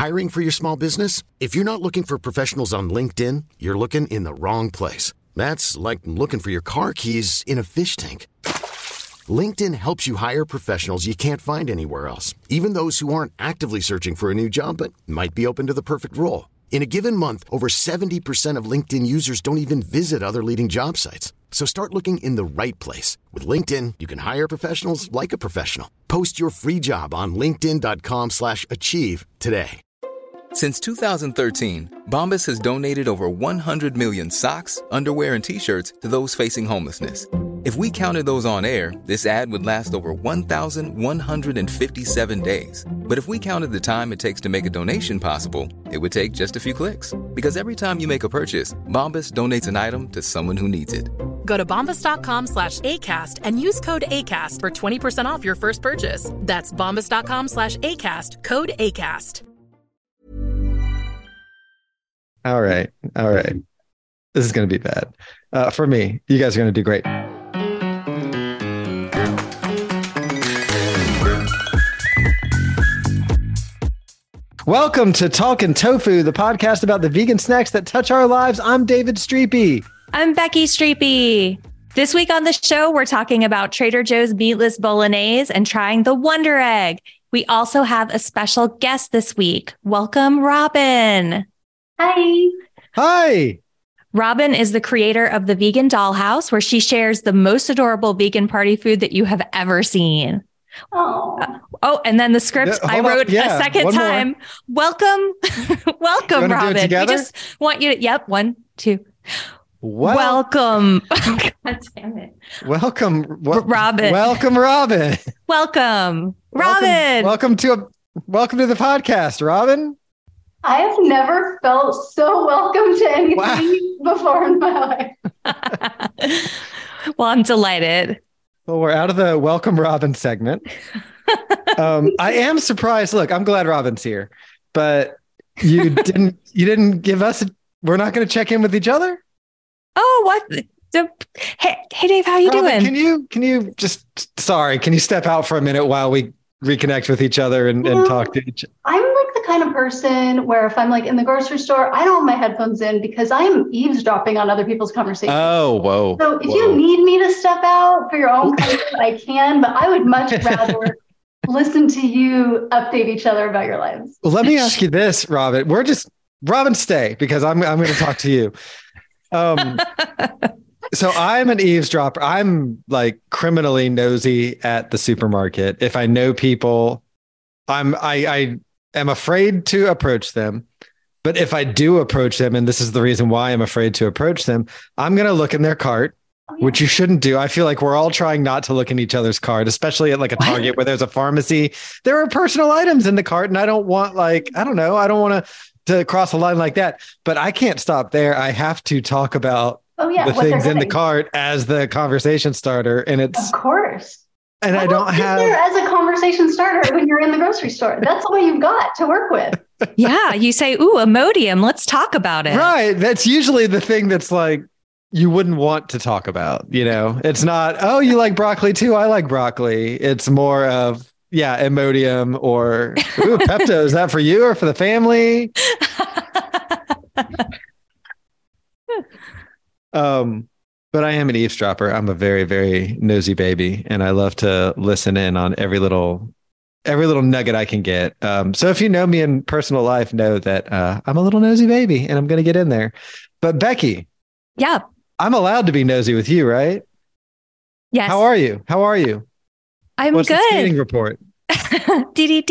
Hiring for your small business? If you're not looking for professionals on LinkedIn, you're looking in the wrong place. That's like looking for your car keys in a fish tank. LinkedIn helps you hire professionals you can't find anywhere else, even those who aren't actively searching for a new job but might be open to the perfect role. In a given month, over 70% of LinkedIn users don't even visit other leading job sites. So start looking in the right place. With LinkedIn, you can hire professionals like a professional. Post your free job on linkedin.com/achieve today. Since 2013, Bombas has donated over 100 million socks, underwear, and T-shirts to those facing homelessness. If we counted those on air, this ad would last over 1,157 days. But if we counted the time it takes to make a donation possible, it would take just a few clicks. Because every time you make a purchase, Bombas donates an item to someone who needs it. Go to bombas.com/ACAST and use code ACAST for 20% off your first purchase. That's bombas.com/ACAST, code ACAST. All right. This is going to be bad. For me, you guys are going to do great. Welcome to Talkin' Tofu, the podcast about the vegan snacks that touch our lives. I'm David Streepy. I'm Becky Streepy. This week on the show, we're talking about Trader Joe's meatless bolognese and trying the Wonder Egg. We also have a special guest this week. Welcome, Robin. Hi. Robin is the creator of the Vegan Dollhouse, where she shares the most adorable vegan party food that you have ever seen. And then the script I wrote a second time. Welcome, Robin. We just want you to, 1, 2. Welcome. God damn it. Welcome, Robin. Welcome, Robin. Welcome, Robin. Welcome to the podcast, Robin. I have never felt so welcome to anything before in my life. Well, I'm delighted. Well, we're out of the Welcome Robin segment. I am surprised. Look, I'm glad Robin's here, but you didn't give us. We're not going to check in with each other. Oh, what? Hey, Dave, how you Robin, doing? Can you can you step out for a minute while we reconnect with each other and talk to each other? I'm like the kind of person where if I'm like in the grocery store, I don't have my headphones in because I am eavesdropping on other people's conversations. Oh, whoa. So if you need me to step out for your own comfort, I can, but I would much rather listen to you update each other about your lives. Well, let me ask you this, Robin. Robin, stay, because I'm going to talk to you. So I'm an eavesdropper. I'm like criminally nosy at the supermarket. If I know people, I am afraid to approach them. But if I do approach them, and this is the reason why I'm afraid to approach them, I'm going to look in their cart, which you shouldn't do. I feel like we're all trying not to look in each other's cart, especially at like a Target where there's a pharmacy. There are personal items in the cart, and I don't want I don't want to cross a line like that. But I can't stop there. I have to talk about the things in the cart as the conversation starter. And it's of course. And I don't have there as a conversation starter when you're in the grocery store. That's what you've got to work with. Yeah. You say, ooh, Imodium. Let's talk about it. Right. That's usually the thing that's like, you wouldn't want to talk about, it's not, oh, you like broccoli too. I like broccoli. It's more of, Imodium or ooh, Pepto. Is that for you or for the family? But I am an eavesdropper. I'm a very, very nosy baby, and I love to listen in on every little nugget I can get. So if you know me in personal life, know that I'm a little nosy baby, and I'm going to get in there. But Becky, I'm allowed to be nosy with you, right? Yes. How are you? I'm What's good. The skating report? So you've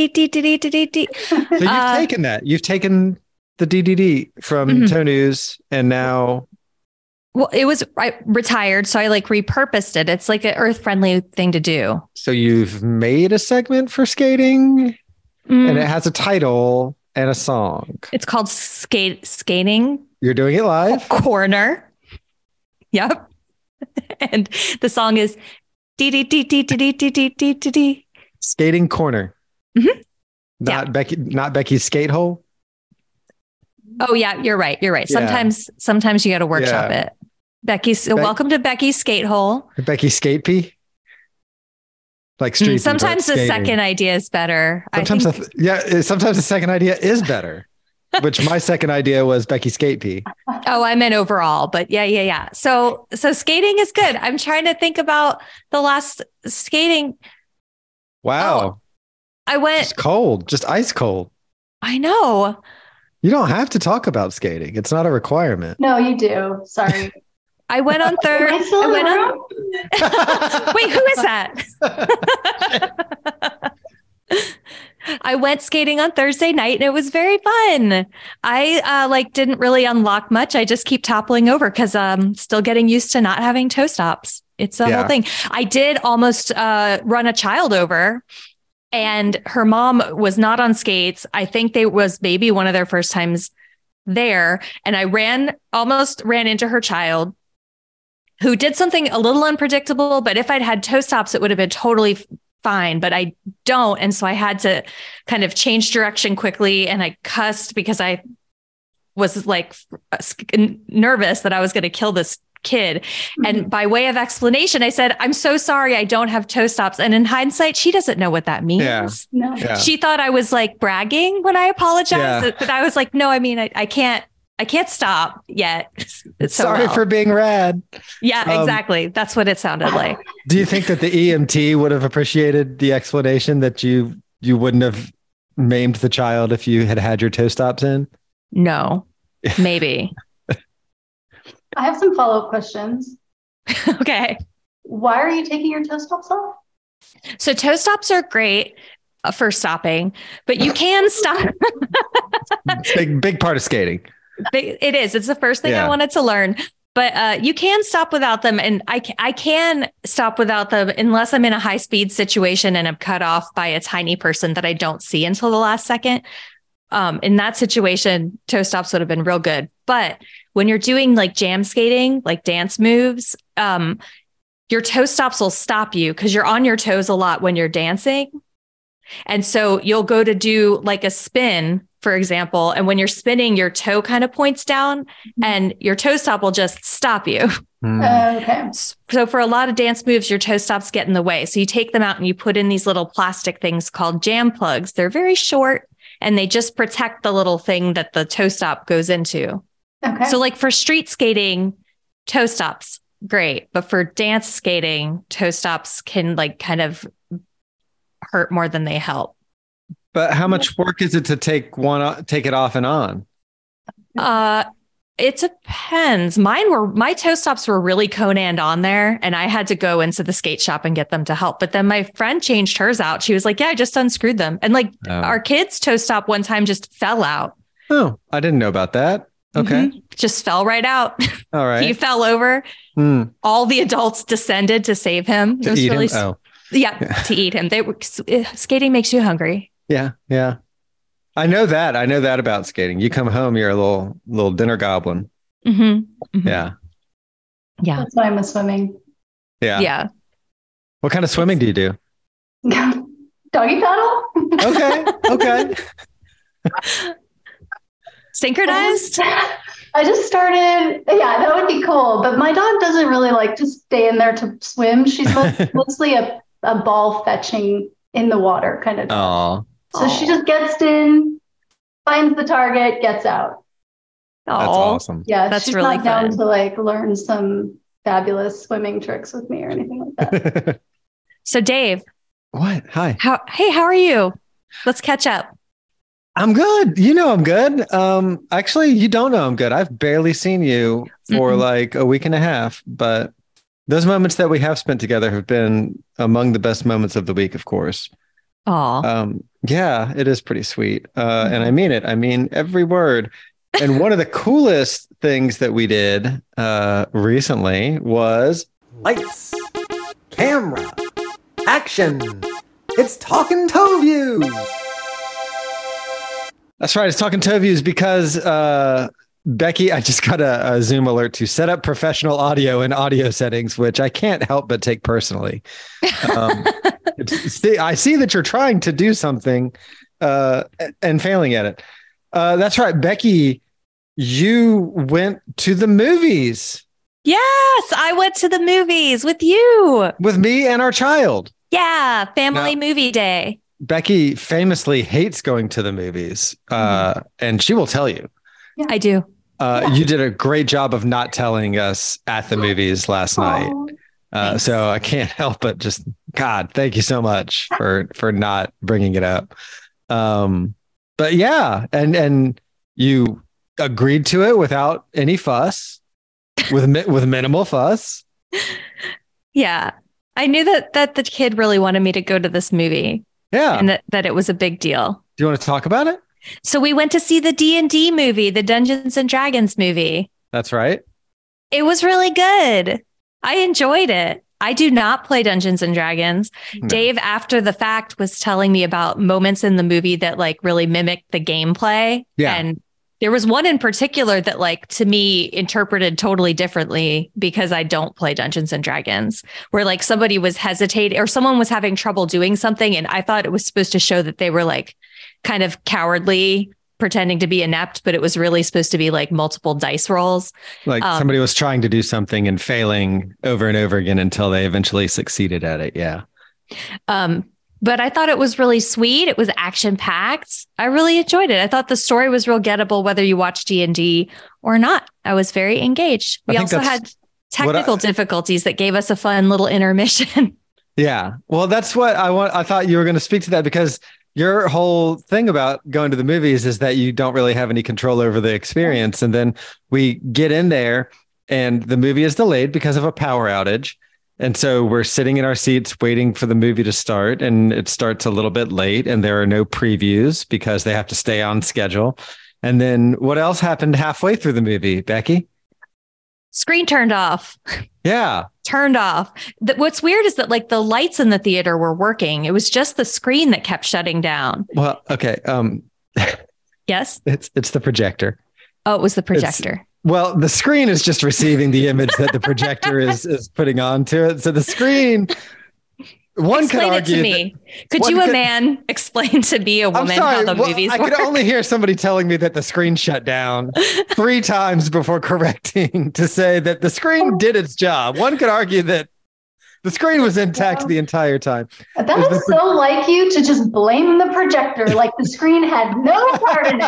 taken that. You've taken the DDD from Toe News, and now. Well, it was retired, so I repurposed it. It's like an earth-friendly thing to do. So you've made a segment for skating, and it has a title and a song. It's called Skating. You're doing it live? Corner. Yep. And the song is D. Skating Corner. Mm-hmm. Not Becky's skate hole. Oh yeah, you're right. Sometimes you got to workshop it. Welcome to Becky's skate hole. Becky's skate pee. like street. Sometimes the second idea is better. Sometimes the second idea is better. Which my second idea was Becky Skate Pee. Oh, I meant overall, but yeah. So skating is good. I'm trying to think about the last skating. Wow. Oh, I went just cold, just ice cold. I know. You don't have to talk about skating. It's not a requirement. No, you do. Sorry. I went on third. Wait, who is that? I went skating on Thursday night and it was very fun. I didn't really unlock much. I just keep toppling over because I'm still getting used to not having toe stops. It's the whole thing. I did almost run a child over, and her mom was not on skates. I think they was maybe one of their first times there. And I almost ran into her child, who did something a little unpredictable, but if I'd had toe stops, it would have been totally fine, but I don't. And so I had to kind of change direction quickly, and I cussed because I was like nervous that I was going to kill this kid. Mm-hmm. And by way of explanation, I said, I'm so sorry, I don't have toe stops. And in hindsight, she doesn't know what that means. Yeah. No. Yeah. She thought I was like bragging when I apologized, but I was like, no, I mean, I can't stop yet. Sorry for being rad. Yeah, exactly. That's what it sounded like. Do you think that the EMT would have appreciated the explanation that you wouldn't have maimed the child if you had your toe stops in? No, maybe. I have some follow-up questions. Okay. Why are you taking your toe stops off? So toe stops are great for stopping, but you can stop. big part of skating. It is. It's the first thing I wanted to learn, but you can stop without them. And I can stop without them unless I'm in a high speed situation and I'm cut off by a tiny person that I don't see until the last second. In that situation, toe stops would have been real good. But when you're doing like jam skating, like dance moves, your toe stops will stop you because you're on your toes a lot when you're dancing. And so you'll go to do like a spin, for example, and when you're spinning, your toe kind of points down and your toe stop will just stop you. Okay. So for a lot of dance moves, your toe stops get in the way. So you take them out and you put in these little plastic things called jam plugs. They're very short and they just protect the little thing that the toe stop goes into. Okay. So like for street skating, toe stops, great. But for dance skating, toe stops can like kind of hurt more than they help. But how much work is it to take it off and on? It depends. My toe stops were really Conan on there, and I had to go into the skate shop and get them to help. But then my friend changed hers out. She was like, yeah, I just unscrewed them. And like our kid's toe stop one time just fell out. Oh, I didn't know about that. Okay. Mm-hmm. Just fell right out. All right. He fell over. All the adults descended to save him. It was really to eat him. Skating makes you hungry. Yeah. Yeah. I know that about skating. You come home, you're a little dinner goblin. Mm-hmm. Mm-hmm. Yeah. Yeah. That's why I miss swimming. Yeah. Yeah. What kind of swimming do you do? Doggy paddle. Okay. Synchronized? I just started. Yeah, that would be cool. But my dog doesn't really like to stay in there to swim. She's mostly a ball fetching in the water kind of dog. So she just gets in, finds the target, gets out. That's awesome. Yeah, that's she's really not down fun to like learn some fabulous swimming tricks with me or anything like that. So Dave. What? Hi. How are you? Let's catch up. I'm good. You know I'm good. Actually, you don't know I'm good. I've barely seen you for like a week and a half, but those moments that we have spent together have been among the best moments of the week, of course. Oh. Yeah, it is pretty sweet. And I mean it. I mean every word. And one of the coolest things that we did recently was lights, camera, action. It's Talking Toe Views. That's right. It's Talking Toe Views because Becky, I just got a Zoom alert to set up professional audio and audio settings, which I can't help but take personally. I see that you're trying to do something and failing at it. That's right. Becky, you went to the movies. Yes, I went to the movies with you. With me and our child. Yeah, family movie day. Becky famously hates going to the movies, and she will tell you. Yeah. I do. You did a great job of not telling us at the movies last night. So I can't help but just, God, thank you so much for not bringing it up. But yeah, and you agreed to it without any fuss, with minimal fuss. Yeah, I knew that the kid really wanted me to go to this movie. Yeah, and that it was a big deal. Do you want to talk about it? So we went to see the D&D movie, the Dungeons and Dragons movie. That's right. It was really good. I enjoyed it. I do not play Dungeons and Dragons. No. Dave, after the fact, was telling me about moments in the movie that like really mimicked the gameplay. Yeah. And there was one in particular that like to me interpreted totally differently because I don't play Dungeons and Dragons, where like somebody was hesitating or someone was having trouble doing something. And I thought it was supposed to show that they were like kind of cowardly, pretending to be inept, but it was really supposed to be like multiple dice rolls. Like somebody was trying to do something and failing over and over again until they eventually succeeded at it. Yeah. But I thought it was really sweet. It was action packed. I really enjoyed it. I thought the story was real gettable, whether you watch D&D or not. I was very engaged. We also had technical difficulties that gave us a fun little intermission. Yeah. Well, that's what I thought you were going to speak to that, because your whole thing about going to the movies is that you don't really have any control over the experience. And then we get in there and the movie is delayed because of a power outage. And so we're sitting in our seats waiting for the movie to start, and it starts a little bit late and there are no previews because they have to stay on schedule. And then what else happened halfway through the movie, Becky? Screen turned off. Yeah. Turned off. What's weird is that like the lights in the theater were working. It was just the screen that kept shutting down. Well, okay. Yes. It's the projector. Oh, it was the projector. Well, the screen is just receiving the image that the projector is putting onto it. So the screen, one explain could argue it to me. Could you, a man, explain to me, a woman, how the movies work? I could only hear somebody telling me that the screen shut down 3 times before correcting to say that the screen did its job. One could argue that the screen was intact the entire time. That is so like you to just blame the projector, like the screen had no part in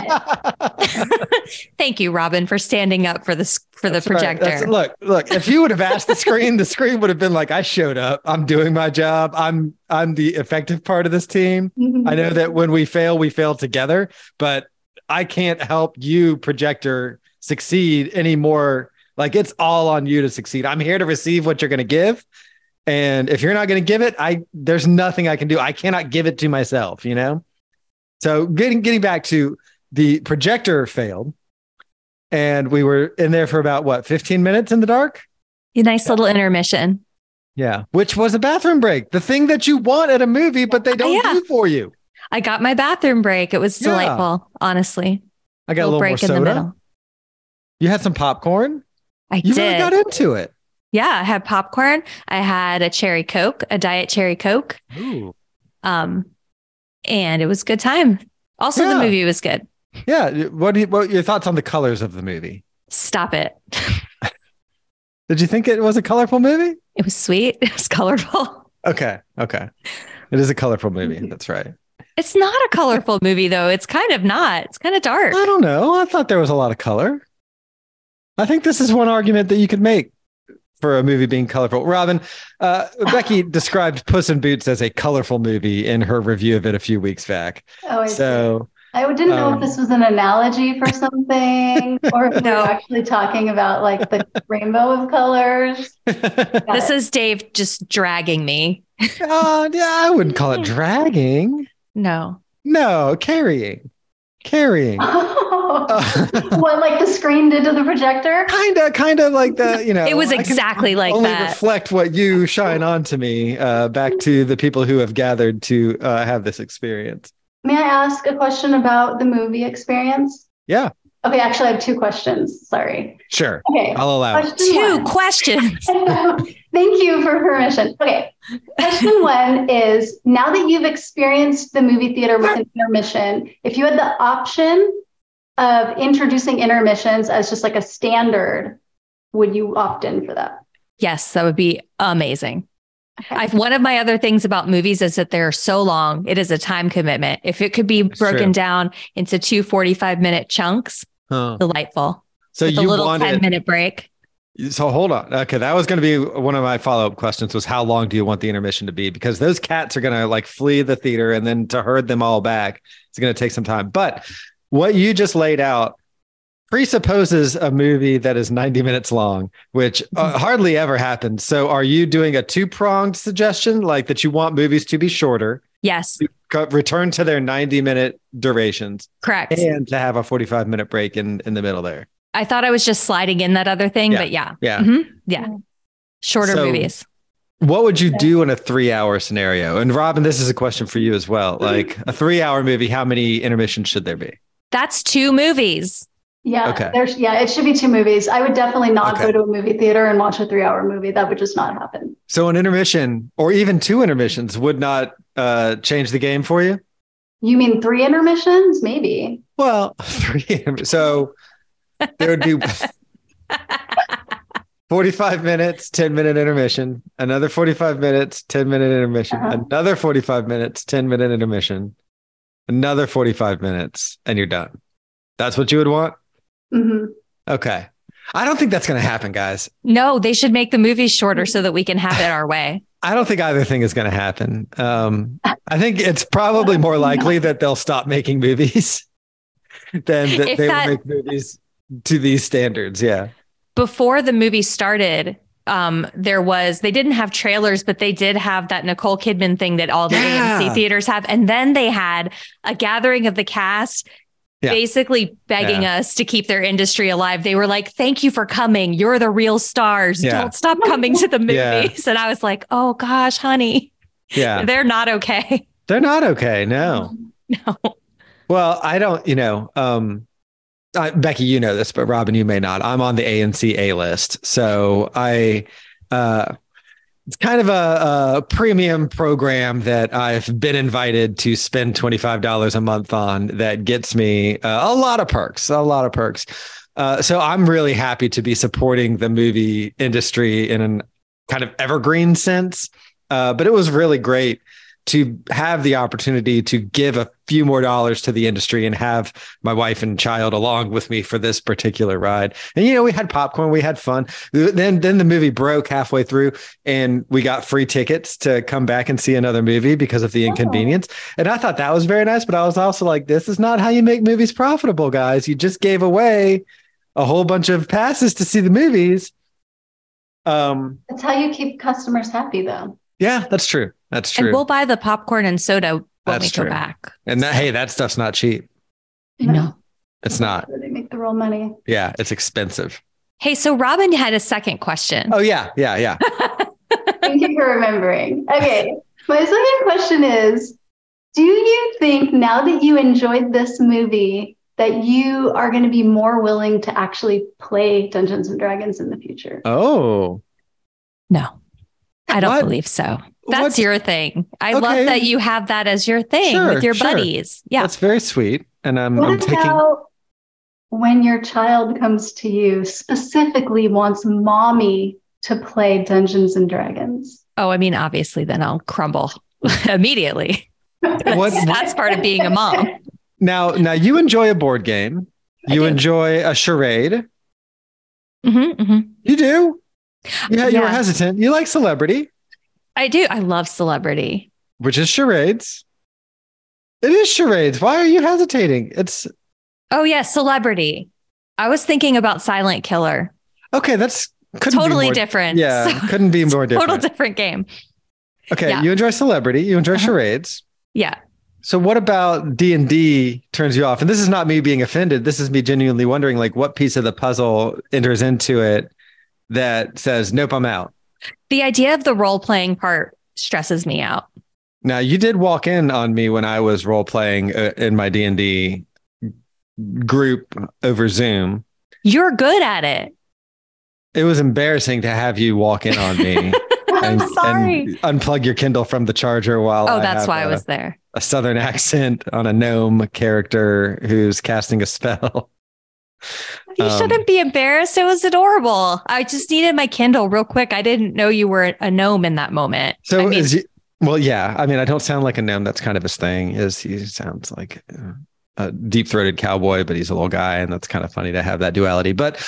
it. Thank you, Robin, for standing up for the projector. Right. Look, if you would have asked the screen would have been like, I showed up. I'm doing my job. I'm the effective part of this team. Mm-hmm. I know that when we fail together, but I can't help you, projector, succeed anymore. Like, it's all on you to succeed. I'm here to receive what you're going to give. And if you're not going to give it, there's nothing I can do. I cannot give it to myself, you know? So getting back to the projector failed, and we were in there for about 15 minutes in the dark. A nice little intermission. Yeah. Which was a bathroom break. The thing that you want at a movie, but they don't do for you. I got my bathroom break. It was delightful, honestly. I got a little break more soda. In the middle. You had some popcorn? You really got into it. Yeah, I had popcorn. I had a cherry Coke, a diet cherry Coke. Ooh. And it was a good time. Also, the movie was good. Yeah. What are your thoughts on the colors of the movie? Stop it. Did you think it was a colorful movie? It was sweet. It was colorful. Okay. It is a colorful movie. That's right. It's not a colorful movie, though. It's kind of not. It's kind of dark. I don't know. I thought there was a lot of color. I think this is one argument that you could make for a movie being colorful. Robin, Becky described Puss in Boots as a colorful movie in her review of it a few weeks back. Oh, I didn't know if this was an analogy for something or if we're actually talking about like the rainbow of colors. This is Dave just dragging me. Yeah, I wouldn't call it dragging. No, carrying. What, like the screen did to the projector? Kind of like the, you know. It was exactly like only that. Only reflect what you shine on to me, back to the people who have gathered to have this experience. May I ask a question about the movie experience? Yeah. Okay, actually, I have 2 questions. Sorry. Sure. Okay. I'll allow it. 2 questions. Thank you for permission. Okay. Question 1 is, now that you've experienced the movie theater with an intermission, if you had the option of introducing intermissions as just like a standard, would you opt in for that? Yes, that would be amazing. One of my other things about movies is that they're so long. It is a time commitment. If it could be broken down into 2 45-minute chunks, delightful. So with you a little wanted 10-minute break. So hold on. Okay, that was going to be one of my follow-up questions was how long do you want the intermission to be? Because those cats are going to like flee the theater and then to herd them all back, it's going to take some time. But what you just laid out presupposes a movie that is 90 minutes long, which hardly ever happens. So are you doing a two-pronged suggestion, like that you want movies to be shorter? Yes. Return to their 90-minute durations. Correct. And to have a 45-minute break in the middle there. I thought I was just sliding in that other thing, but yeah. Shorter movies. What would you do in a 3-hour scenario? And Robin, this is a question for you as well. Like a 3-hour movie, how many intermissions should there be? That's 2 movies. Yeah. Okay. It should be 2 movies. I would definitely not go to a movie theater and watch a 3-hour movie. That would just not happen. So an intermission or even 2 intermissions would not change the game for you? You mean 3 intermissions? Maybe. Well, 3. So there would be 45 minutes, 10-minute intermission, another 45 minutes, 10-minute intermission, another 45 minutes, 10-minute intermission, another 45 minutes, and you're done. That's what you would want? Mm-hmm. Okay. I don't think that's going to happen, guys. No, they should make the movies shorter so that we can have it our way. I don't think either thing is going to happen. I think it's probably more likely that they'll stop making movies than that they will make movies to these standards. Yeah. Before the movie started, they didn't have trailers, but they did have that Nicole Kidman thing that all the AMC theaters have. And then they had a gathering of the cast basically begging us to keep their industry alive. They were like, thank you for coming. You're the real stars. Don't stop coming to the movies. And I was like, oh gosh, honey. Yeah. They're not okay. They're not okay. No. No. Well, I don't, Becky, you know this, but Robin, you may not. I'm on the ANC A list. So it's kind of a premium program that I've been invited to spend $25 a month on that gets me a lot of perks. So I'm really happy to be supporting the movie industry in an kind of evergreen sense. But it was really great to have the opportunity to give a few more dollars to the industry and have my wife and child along with me for this particular ride. And, we had popcorn, we had fun. Then the movie broke halfway through and we got free tickets to come back and see another movie because of the inconvenience. And I thought that was very nice, but I was also like, this is not how you make movies profitable, guys. You just gave away a whole bunch of passes to see the movies. That's how you keep customers happy, though. Yeah, that's true. That's true. And we'll buy the popcorn and soda when we go back. And that stuff's not cheap. No, it's not. They make the real money. Yeah, it's expensive. Hey, so Robin had a second question. Oh, yeah. Thank you for remembering. Okay, my second question is, do you think now that you enjoyed this movie that you are going to be more willing to actually play Dungeons and Dragons in the future? Oh. No. I don't believe so. That's your thing. I love that you have that as your thing with your buddies. Yeah. That's very sweet. And I'm taking. When your child comes to you, specifically wants mommy to play Dungeons and Dragons? Oh, I mean, obviously, then I'll crumble immediately. That's part of being a mom. Now you enjoy a board game. You enjoy a charade. You do? Yeah, you were hesitant. You like Celebrity. I do. I love Celebrity. Which is charades. It is charades. Why are you hesitating? Oh, yeah, Celebrity. I was thinking about Silent Killer. Okay, that's totally different. Yeah, couldn't be more different. Total different game. Okay, you enjoy Celebrity. You enjoy charades. Yeah. So what about D&D turns you off? And this is not me being offended. This is me genuinely wondering, like, what piece of the puzzle enters into it that says, nope, I'm out? The idea of the role-playing part stresses me out. Now, you did walk in on me when I was role-playing in my D&D group over Zoom. You're good at it. It was embarrassing to have you walk in on me. I'm sorry. And unplug your Kindle from the charger while that's why I was there. A Southern accent on a gnome character who's casting a spell. You shouldn't be embarrassed. It was adorable. I just needed my Kindle real quick. I didn't know you were a gnome in that moment. So well, yeah. I mean, I don't sound like a gnome. That's kind of his thing. He sounds like a deep-throated cowboy, but he's a little guy, and that's kind of funny to have that duality. But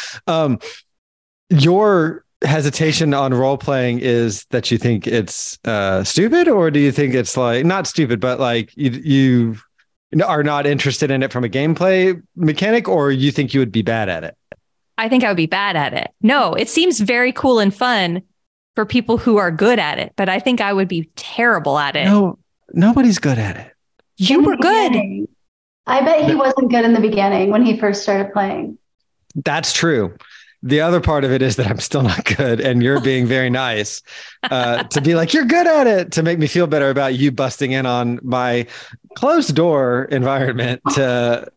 your hesitation on role playing is that you think it's stupid, or do you think it's like not stupid, but like you are not interested in it from a gameplay mechanic, or you think you would be bad at it? I think I would be bad at it. No, it seems very cool and fun for people who are good at it, but I think I would be terrible at it. No, nobody's good at it. You were good. I bet he wasn't good in the beginning when he first started playing. That's true. The other part of it is that I'm still not good, and you're being very nice to be like, you're good at it, to make me feel better about you busting in on my closed door environment to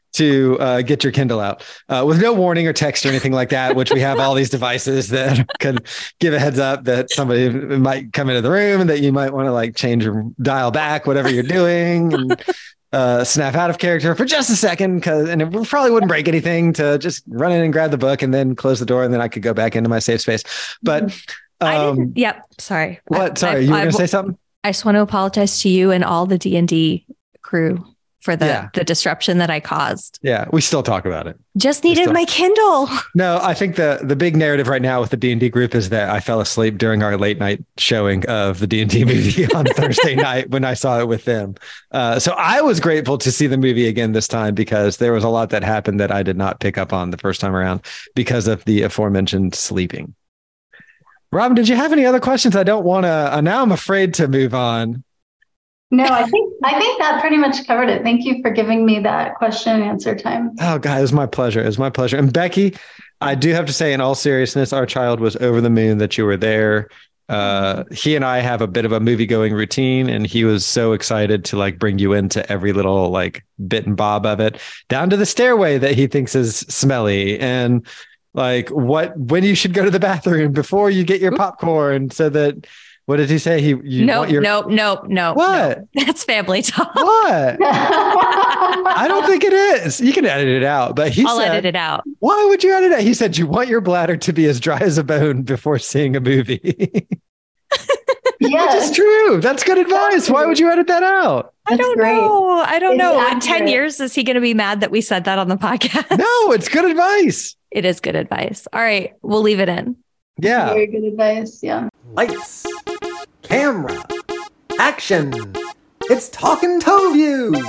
get your Kindle out with no warning or text or anything like that, which we have all these devices that can give a heads up that somebody might come into the room and that you might want to like change or dial back whatever you're doing and snap out of character for just a second, and it probably wouldn't break anything to just run in and grab the book and then close the door, and then I could go back into my safe space. But yep. Sorry. What? Sorry, you were going to say something? I just want to apologize to you and all the D&D crew for the disruption that I caused. Yeah, we still talk about it. Just needed my Kindle. No, I think the big narrative right now with the D&D group is that I fell asleep during our late night showing of the D&D movie on Thursday night when I saw it with them. So I was grateful to see the movie again this time, because there was a lot that happened that I did not pick up on the first time around because of the aforementioned sleeping. Robin, did you have any other questions? I don't want to. Now I'm afraid to move on. No, I think that pretty much covered it. Thank you for giving me that question and answer time. Oh, God, it was my pleasure. It was my pleasure. And Becky, I do have to say, in all seriousness, our child was over the moon that you were there. He and I have a bit of a movie going routine, and he was so excited to like bring you into every little like bit and bob of it, down to the stairway that he thinks is smelly, and like when you should go to the bathroom before you get your popcorn, so that. What did he say? No. What? No. That's family talk. What? I don't think it is. You can edit it out, but I'll edit it out. Why would you edit it? He said you want your bladder to be as dry as a bone before seeing a movie. Yeah, which is true. That's good advice. Why would you edit that out? I don't know. In 10 years, is he going to be mad that we said that on the podcast? No, it's good advice. It is good advice. All right, we'll leave it in. Yeah. Very good advice. Yeah. Lights, camera, action. It's Talking Toe Views.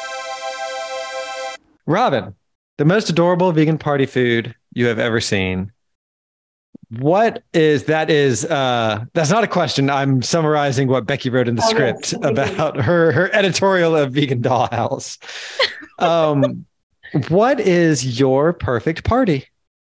Robin, the most adorable vegan party food you have ever seen. What is that? That's not a question. I'm summarizing what Becky wrote in the script about her editorial of Vegan Dollhouse. What is your perfect party?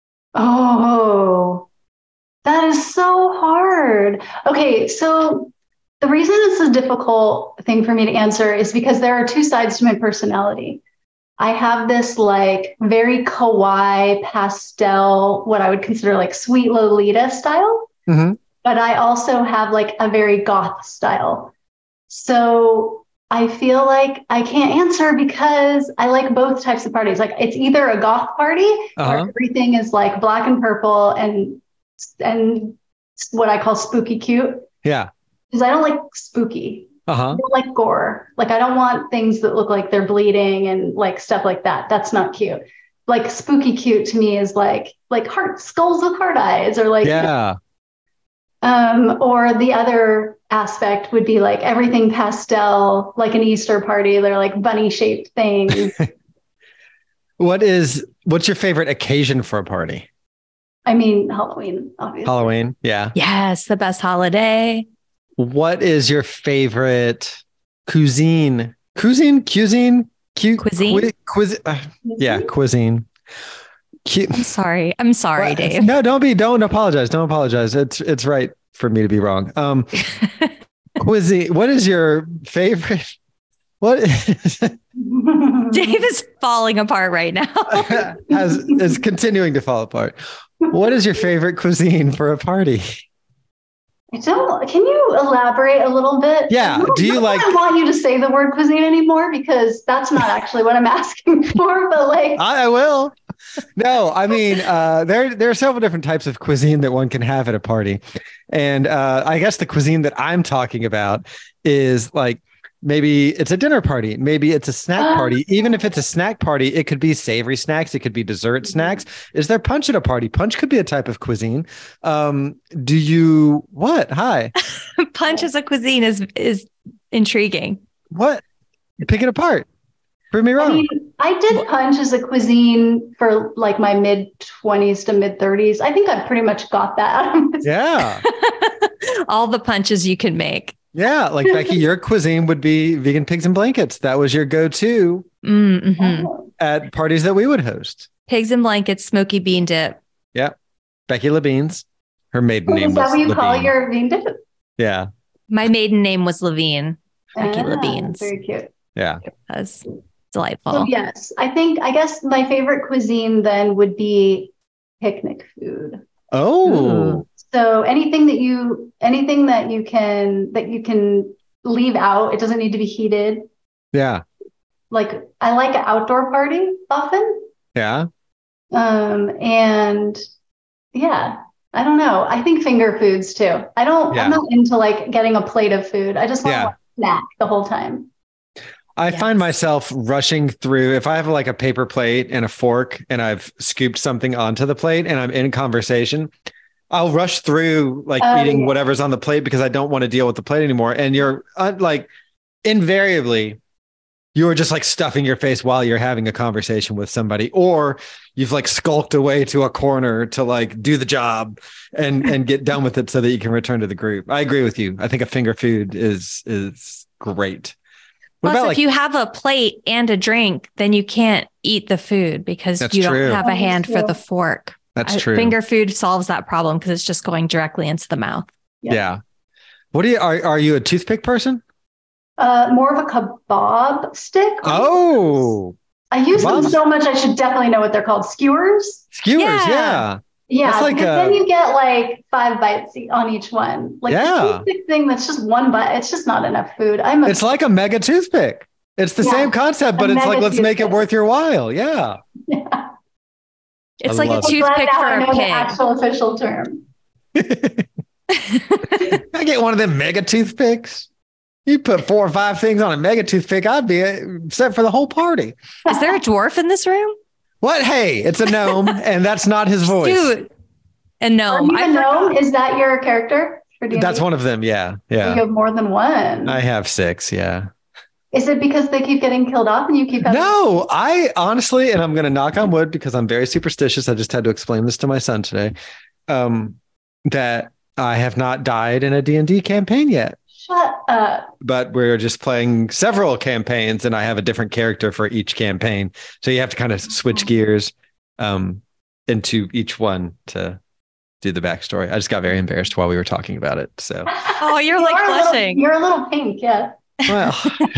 Oh, that is so hard. Okay, so the reason this is a difficult thing for me to answer is because there are two sides to my personality. I have this like very kawaii pastel, what I would consider like sweet Lolita style, but I also have like a very goth style. So I feel like I can't answer because I like both types of parties. Like it's either a goth party where everything is like black and purple and what I call spooky cute. Yeah. Because I don't like spooky. I don't like gore. Like I don't want things that look like they're bleeding and like stuff like that. That's not cute. Like spooky cute to me is like heart skulls with heart eyes or like or the other aspect would be like everything pastel, like an Easter party. They're like bunny shaped things. What's your favorite occasion for a party? I mean, Halloween, obviously. Halloween, yeah. Yes, the best holiday. What is your favorite cuisine? Cuisine. Cuisine. I'm sorry, Dave. No, don't apologize. Don't apologize. It's right for me to be wrong. Cuisine. What is your favorite? What is Dave is falling apart right now. is continuing to fall apart. What is your favorite cuisine for a party? Can you elaborate a little bit? Yeah. I want you to say the word cuisine anymore because that's not actually what I'm asking for, but like I will. No, I mean, there are several different types of cuisine that one can have at a party. And I guess the cuisine that I'm talking about is like, maybe it's a dinner party. Maybe it's a snack party. Even if it's a snack party, it could be savory snacks. It could be dessert snacks. Is there punch at a party? Punch could be a type of cuisine. What? Hi. Punch as a cuisine is intriguing. What? Pick it apart. Prove me wrong. I mean, I did punch as a cuisine for like my mid-20s to mid-30s. I think I pretty much got that. Yeah. All the punches you can make. Yeah, like Becky, your cuisine would be vegan pigs and blankets. That was your go-to at parties that we would host. Pigs and blankets, smoky bean dip. Yeah, Becky Levine's. Her maiden name was Is that what you Levine. call your bean dip? Yeah. My maiden name was Levine. Becky Levine's. Very cute. Yeah. It was delightful. So yes, I guess my favorite cuisine then would be picnic food. Oh. So anything that you can leave out, it doesn't need to be heated. Yeah. Like I like an outdoor party often. Yeah. And yeah, I don't know. I think finger foods too. I'm not into like getting a plate of food. I just want to snack the whole time. I find myself rushing through if I have like a paper plate and a fork and I've scooped something onto the plate and I'm in conversation, I'll rush through like eating whatever's on the plate because I don't want to deal with the plate anymore. And you're like invariably, you're just like stuffing your face while you're having a conversation with somebody, or you've like skulked away to a corner to like do the job and get done with it so that you can return to the group. I agree with you. I think a finger food is great. Plus, if you have a plate and a drink, then you can't eat the food because you don't have a hand for the fork. That's true. Finger food solves that problem because it's just going directly into the mouth. Yeah. What are you a toothpick person? More of a kebab stick. Oh. I use them so much. I should definitely know what they're called. Skewers. Yeah. Yeah, like then you get like 5 bites on each one. Like the toothpick thing, that's just one bite. It's just not enough food. It's like a mega toothpick. It's the same concept, but it's like, let's make it worth your while. Yeah. It's like a toothpick for a pig. The actual official term. I get one of them mega toothpicks. You put 4 or 5 things on a mega toothpick, I'd be set for the whole party. Is there a dwarf in this room? What? Hey, it's a gnome, and that's not his voice. Dude, a gnome. Are you a gnome? Is that your character for D&D? That's one of them. Yeah. You have more than one. I have 6. Yeah. Is it because they keep getting killed off and you keep having... No, I honestly, and I'm going to knock on wood because I'm very superstitious. I just had to explain this to my son today, that I have not died in a D&D campaign yet. Shut up. But we're just playing several campaigns and I have a different character for each campaign. So you have to kind of switch gears into each one to do the backstory. I just got very embarrassed while we were talking about it. So you're like blushing. You're a little pink, yeah. Well,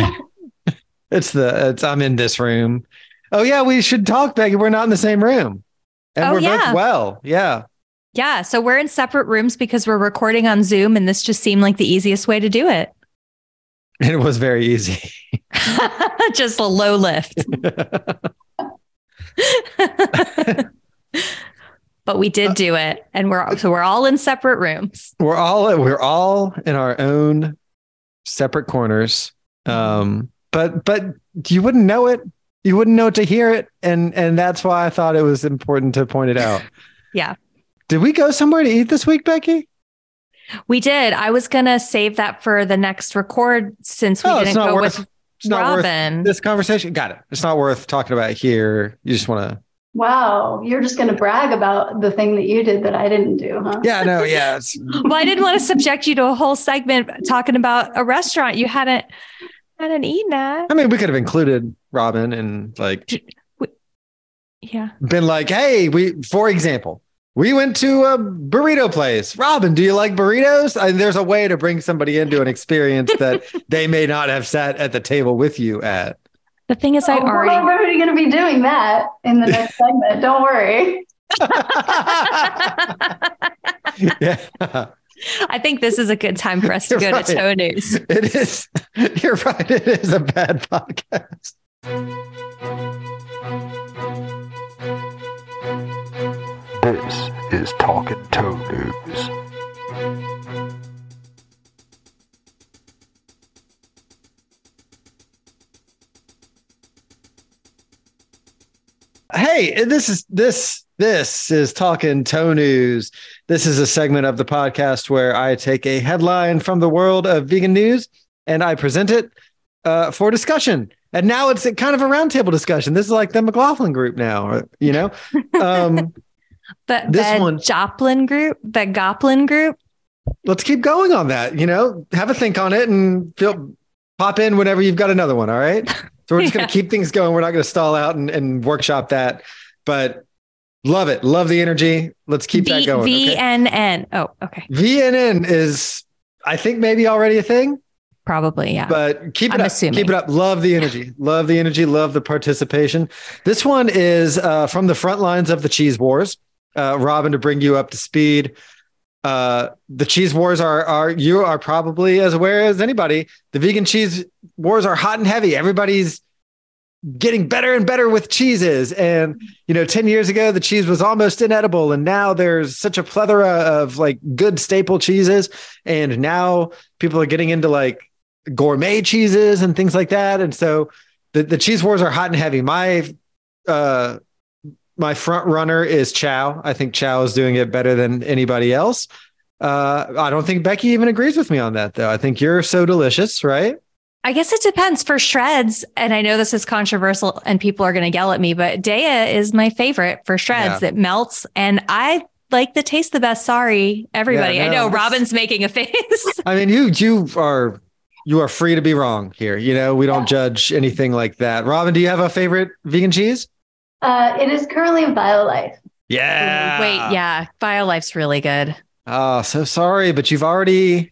I'm in this room. Oh yeah, we should talk, Becky. We're not in the same room. And we're both well. Yeah. Yeah. So we're in separate rooms because we're recording on Zoom and this just seemed like the easiest way to do it. And it was very easy. Just a low lift. But we did do it. And we're all in separate rooms. We're all in our own separate corners. But you wouldn't know it. You wouldn't know it to hear it. And that's why I thought it was important to point it out. Yeah. Did we go somewhere to eat this week, Becky? We did. I was going to save that for the next record since we didn't go with Robin. This conversation. Got it. It's not worth talking about here. You just want to. Wow. You're just going to brag about the thing that you did that I didn't do, huh? Yeah, no. Yeah. Well, I didn't want to subject you to a whole segment talking about a restaurant you hadn't eaten at. I mean, we could have included Robin and like. Yeah. Been like, hey, for example. We went to a burrito place. Robin, do you like burritos? There's a way to bring somebody into an experience that they may not have sat at the table with you at. The thing is, we're already going to be doing that in the next segment. Don't worry. Yeah. I think this is a good time for us to go to Toe News. It is. You're right. It is a bad podcast. is Talking Toe News. Hey, this is Talking Toe News. This is a segment of the podcast where I take a headline from the world of vegan news and I present it for discussion. And now it's kind of a roundtable discussion. This is like the McLaughlin group now, you know? Joplin group, the Goplin group. Let's keep going on that, you know? Have a think on it and pop in whenever you've got another one, all right? So we're just going to keep things going. We're not going to stall out and workshop that, but love it. Love the energy. Let's keep that going. VNN. Okay? Oh, okay. VNN is, I think, maybe already a thing. Probably, yeah. But keep it up. Keep it up. Love the energy. Love the energy. Love the participation. This one is from the front lines of the cheese wars. Robin, to bring you up to speed. The cheese wars you are probably as aware as anybody. The vegan cheese wars are hot and heavy. Everybody's getting better and better with cheeses. And, 10 years ago, the cheese was almost inedible. And now there's such a plethora of like good staple cheeses. And now people are getting into like gourmet cheeses and things like that. And so the cheese wars are hot and heavy. My front runner is Chow. I think Chow is doing it better than anybody else. I don't think Becky even agrees with me on that, though. I think you're so delicious, right? I guess it depends. For shreds, and I know this is controversial and people are going to yell at me, but Daiya is my favorite for shreds. Yeah. It melts, and I like the taste the best. Sorry, everybody. Yeah, no, I know Robin's making a face. I mean, you are free to be wrong here. We don't judge anything like that. Robin, do you have a favorite vegan cheese? It is currently BioLife. Yeah. Wait, yeah. BioLife's really good. Oh, so sorry, but you've already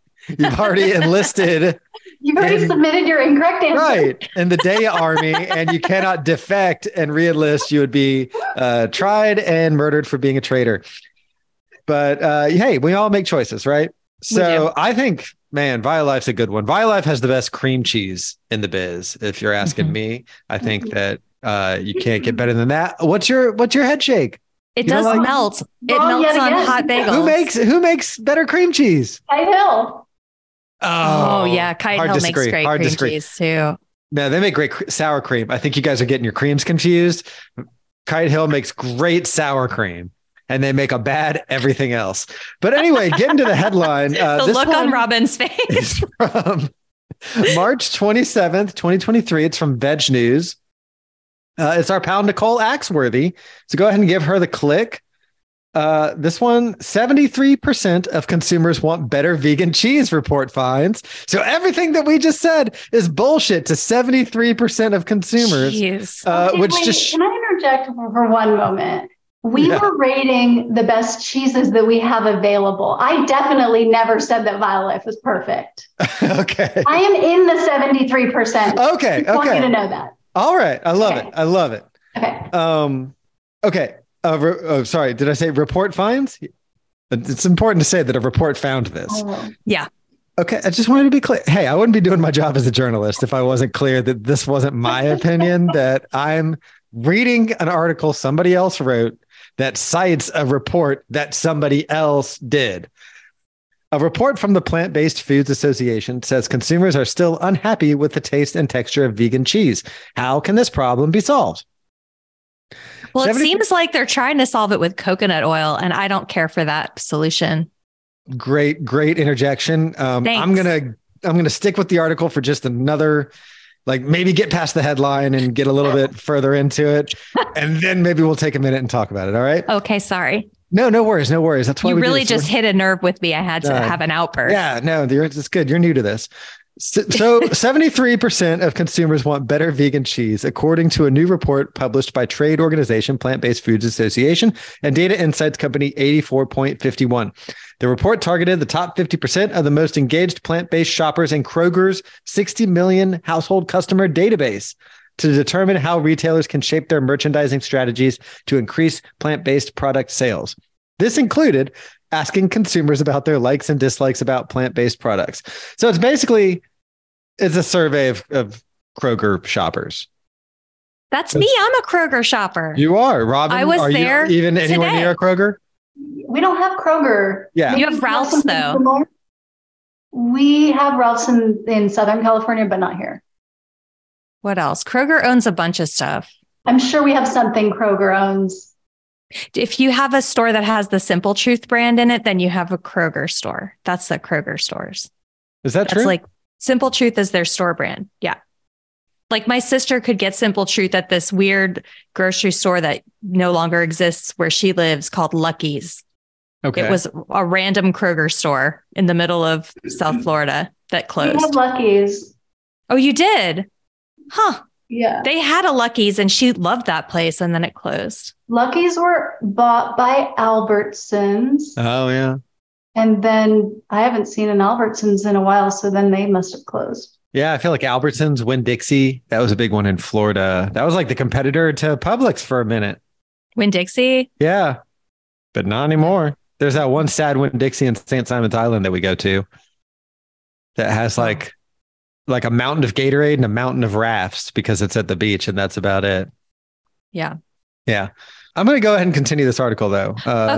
enlisted. You've already submitted your incorrect answer. Right. In the Daiya army, and you cannot defect and re-enlist. You would be tried and murdered for being a traitor. But hey, we all make choices, right? So I think, man, BioLife's a good one. BioLife has the best cream cheese in the biz. If you're asking me, I think that you can't get better than that. What's your head shake? It does melt. It melts on hot bagels. Who makes better cream cheese? Kite Hill. Oh yeah, Kite Hill makes great cream cheese too. No, they make great sour cream. I think you guys are getting your creams confused. Kite Hill makes great sour cream, and they make a bad everything else. But anyway, getting to the headline. The look on Robin's face is from March 27th, 2023. It's from Veg News. It's our pal Nicole Axworthy. So go ahead and give her the click. This one, 73% of consumers want better vegan cheese, report finds. So everything that we just said is bullshit to 73% of consumers. Can I interject for one moment? We were rating the best cheeses that we have available. I definitely never said that BioLife was perfect. Okay. I am in the 73%. Okay. I want you to know that. All right. I love it. I love it. Okay. Okay. Sorry. Did I say report finds? It's important to say that a report found this. Yeah. Okay. I just wanted to be clear. Hey, I wouldn't be doing my job as a journalist if I wasn't clear that this wasn't my opinion, that I'm reading an article somebody else wrote that cites a report that somebody else did. A report from the Plant-Based Foods Association says consumers are still unhappy with the taste and texture of vegan cheese. How can this problem be solved? Well, it seems like they're trying to solve it with coconut oil, and I don't care for that solution. Great interjection. I'm gonna stick with the article for just another, like maybe get past the headline and get a little bit further into it, and then maybe we'll take a minute and talk about it. All right? Okay, sorry. No worries. That's why you really just hit a nerve with me. I had to have an outburst. Yeah, no, it's good. You're new to this. So 73% of consumers want better vegan cheese, according to a new report published by trade organization Plant-Based Foods Association and data insights company 84.51. The report targeted the top 50% of the most engaged plant-based shoppers in Kroger's 60 million household customer database to determine how retailers can shape their merchandising strategies to increase plant-based product sales. This included asking consumers about their likes and dislikes about plant-based products. So it's a survey of Kroger shoppers. That's me. I'm a Kroger shopper. You are, Robin. I was there you even anywhere near a Kroger? We don't have Kroger. Yeah. You have Ralph's though. We have Ralph's in Southern California, but not here. What else? Kroger owns a bunch of stuff. I'm sure we have something Kroger owns. If you have a store that has the Simple Truth brand in it, then you have a Kroger store. That's the Kroger stores. Is that true? It's like Simple Truth is their store brand. Yeah. Like my sister could get Simple Truth at this weird grocery store that no longer exists where she lives called Lucky's. Okay. It was a random Kroger store in the middle of South Florida that closed. We have Lucky's. Oh, you did? Huh. Yeah. They had a Lucky's and she loved that place and then it closed. Lucky's were bought by Albertsons. Oh, yeah. And then I haven't seen an Albertsons in a while, so then they must have closed. Yeah, I feel like Albertsons, Winn-Dixie, that was a big one in Florida. That was like the competitor to Publix for a minute. Winn-Dixie? Yeah, but not anymore. There's that one sad Winn-Dixie in St. Simon's Island that we go to that has like a mountain of Gatorade and a mountain of rafts because it's at the beach and that's about it. Yeah. Yeah. I'm going to go ahead and continue this article though.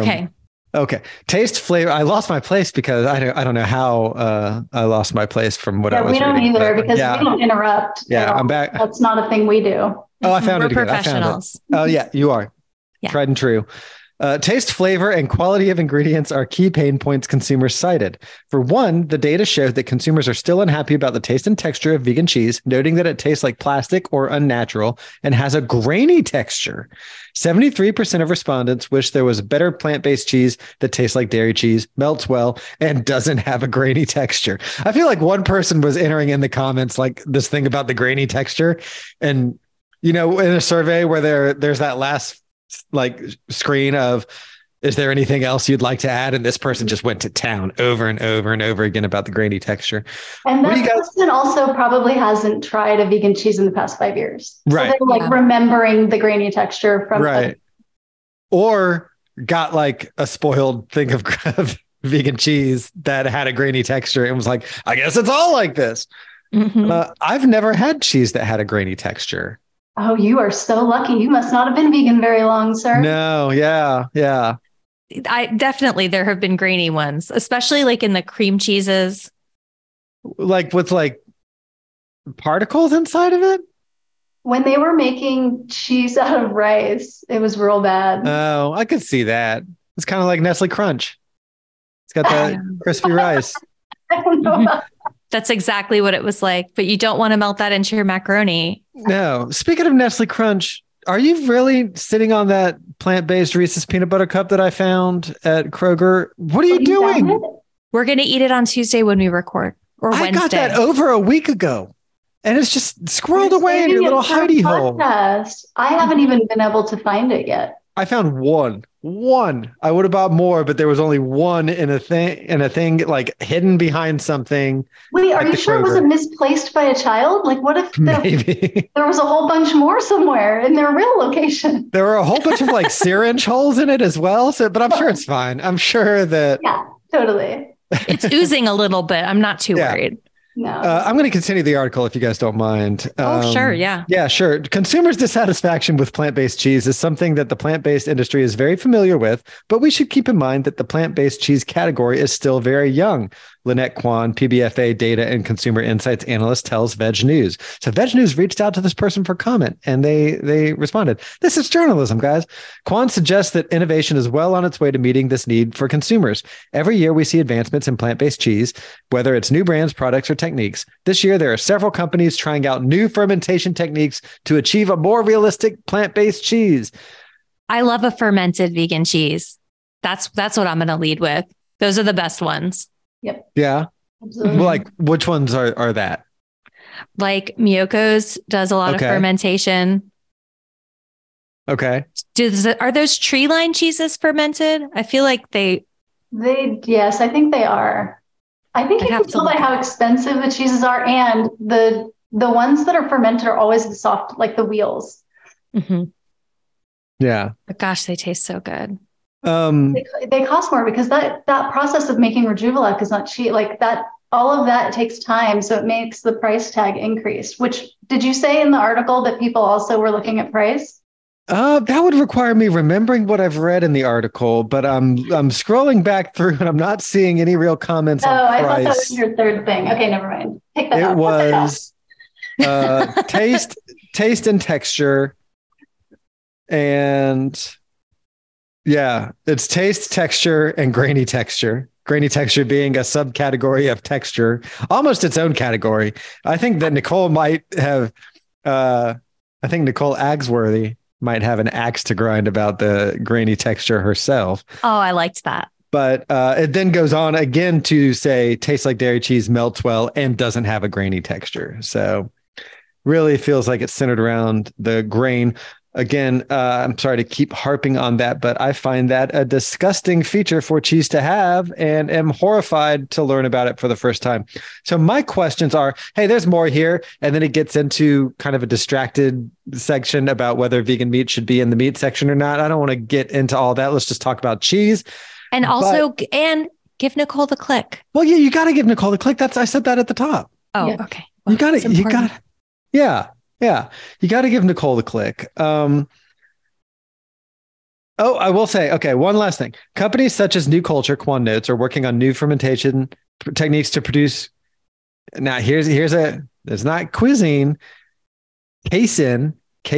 Okay. Taste, flavor. I lost my place because I don't know how I lost my place from what I was reading. We don't either because we don't interrupt. Yeah, I'm back. That's not a thing we do. Oh, I found We're it again. professionals. Oh, yeah, you are. Yeah. Tried and true. Taste, flavor, and quality of ingredients are key pain points consumers cited. For one, the data showed that consumers are still unhappy about the taste and texture of vegan cheese, noting that it tastes like plastic or unnatural and has a grainy texture. 73% of respondents wish there was a better plant-based cheese that tastes like dairy cheese, melts well, and doesn't have a grainy texture. I feel like one person was entering in the comments like this thing about the grainy texture. And, in a survey where there's that last like screen of, is there anything else you'd like to add? And this person just went to town over and over and over again about the grainy texture. And that person also probably hasn't tried a vegan cheese in the past 5 years. Right. So they're like remembering the grainy texture from right. Or got like a spoiled thing of vegan cheese that had a grainy texture and was like, I guess it's all like this. Mm-hmm. I've never had cheese that had a grainy texture. Oh, you are so lucky. You must not have been vegan very long, sir. No, yeah. There have been grainy ones, especially like in the cream cheeses. Like with like particles inside of it? When they were making cheese out of rice, it was real bad. Oh, I could see that. It's kind of like Nestle Crunch. It's got that crispy rice. I don't know about That's exactly what it was like, but you don't want to melt that into your macaroni. No. Speaking of Nestle Crunch, are you really sitting on that plant-based Reese's peanut butter cup that I found at Kroger? What are you doing? We're going to eat it on Tuesday when we record, or Wednesday. I got that over a week ago, and it's just squirreled away in your little hidey hole. I haven't even been able to find it yet. I found one. I would have bought more, but there was only one in a thing like hidden behind something. Wait, are you sure it wasn't misplaced by a child? Like, what if maybe there was a whole bunch more somewhere in their real location? There were a whole bunch of like syringe holes in it as well. So, but I'm sure it's fine. I'm sure that. Yeah, totally. It's oozing a little bit. I'm not too worried. No. I'm going to continue the article if you guys don't mind. Sure. Yeah. Yeah, sure. Consumers' dissatisfaction with plant-based cheese is something that the plant-based industry is very familiar with, but we should keep in mind that the plant-based cheese category is still very young. Lynette Kwan, PBFA data and consumer insights analyst, tells Veg News. So Veg News reached out to this person for comment and they responded. This is journalism, guys. Kwan suggests that innovation is well on its way to meeting this need for consumers. Every year we see advancements in plant-based cheese, whether it's new brands, products, or techniques. This year, there are several companies trying out new fermentation techniques to achieve a more realistic plant-based cheese. I love a fermented vegan cheese. That's what I'm going to lead with. Those are the best ones. Yep. Yeah. Absolutely. Like, which ones are that? Like Miyoko's does a lot of fermentation. Okay. Are those tree line cheeses fermented? I feel like yes, I think they are. I think you can tell by how expensive the cheeses are, and the ones that are fermented are always the soft, like the wheels. Mm-hmm. Yeah. But gosh, they taste so good. They cost more because that process of making Rejuvelec is not cheap. Like that, all of that takes time, so it makes the price tag increase. Which, did you say in the article that people also were looking at price? That would require me remembering what I've read in the article, but I'm scrolling back through and I'm not seeing any real comments on price. I thought that was your third thing. Okay, never mind. Take that out. It was taste and texture, and it's taste, texture, and grainy texture. Grainy texture being a subcategory of texture, almost its own category. I think that Nicole might have. I think Nicole Agsworthy might have an axe to grind about the grainy texture herself. Oh, I liked that. But it then goes on again to say tastes like dairy cheese, melts well, and doesn't have a grainy texture. So really feels like it's centered around the grain. Again, I'm sorry to keep harping on that, but I find that a disgusting feature for cheese to have and am horrified to learn about it for the first time. So my questions are, hey, there's more here. And then it gets into kind of a distracted section about whether vegan meat should be in the meat section or not. I don't want to get into all that. Let's just talk about cheese. And also, and give Nicole the click. Well, yeah, you got to give Nicole the click. I said that at the top. Oh, yeah. Okay. Well, you got it. Yeah, you got to give Nicole the click. I will say, okay, one last thing. Companies such as New Culture, Quan Notes are working on new fermentation techniques to produce. Now, here's it's not cuisine. Casein,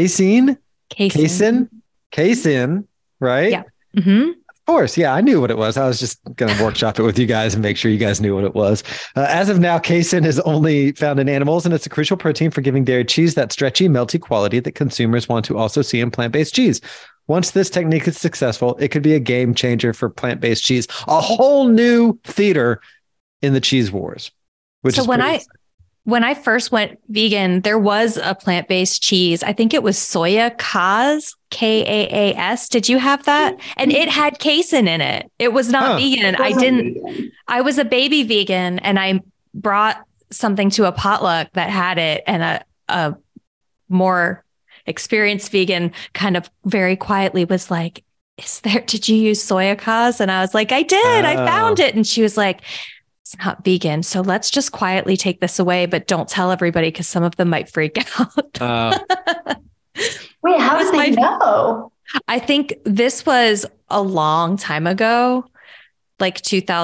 right? Yeah. Mm-hmm. Of course. Yeah, I knew what it was. I was just going to workshop it with you guys and make sure you guys knew what it was. As of now, casein is only found in animals, and it's a crucial protein for giving dairy cheese that stretchy, melty quality that consumers want to also see in plant-based cheese. Once this technique is successful, it could be a game changer for plant-based cheese, a whole new theater in the cheese wars. So when I first went vegan, there was a plant-based cheese. I think it was Soya Kaas, Kaas. Did you have that? And it had casein in it. It was not vegan. I was a baby vegan, and I brought something to a potluck that had it, and a more experienced vegan kind of very quietly was like, did you use Soya Kaas? And I was like, I did. I found it. And she was like, it's not vegan. So let's just quietly take this away, but don't tell everybody because some of them might freak out. Wait, how did they know? I think this was a long time ago, like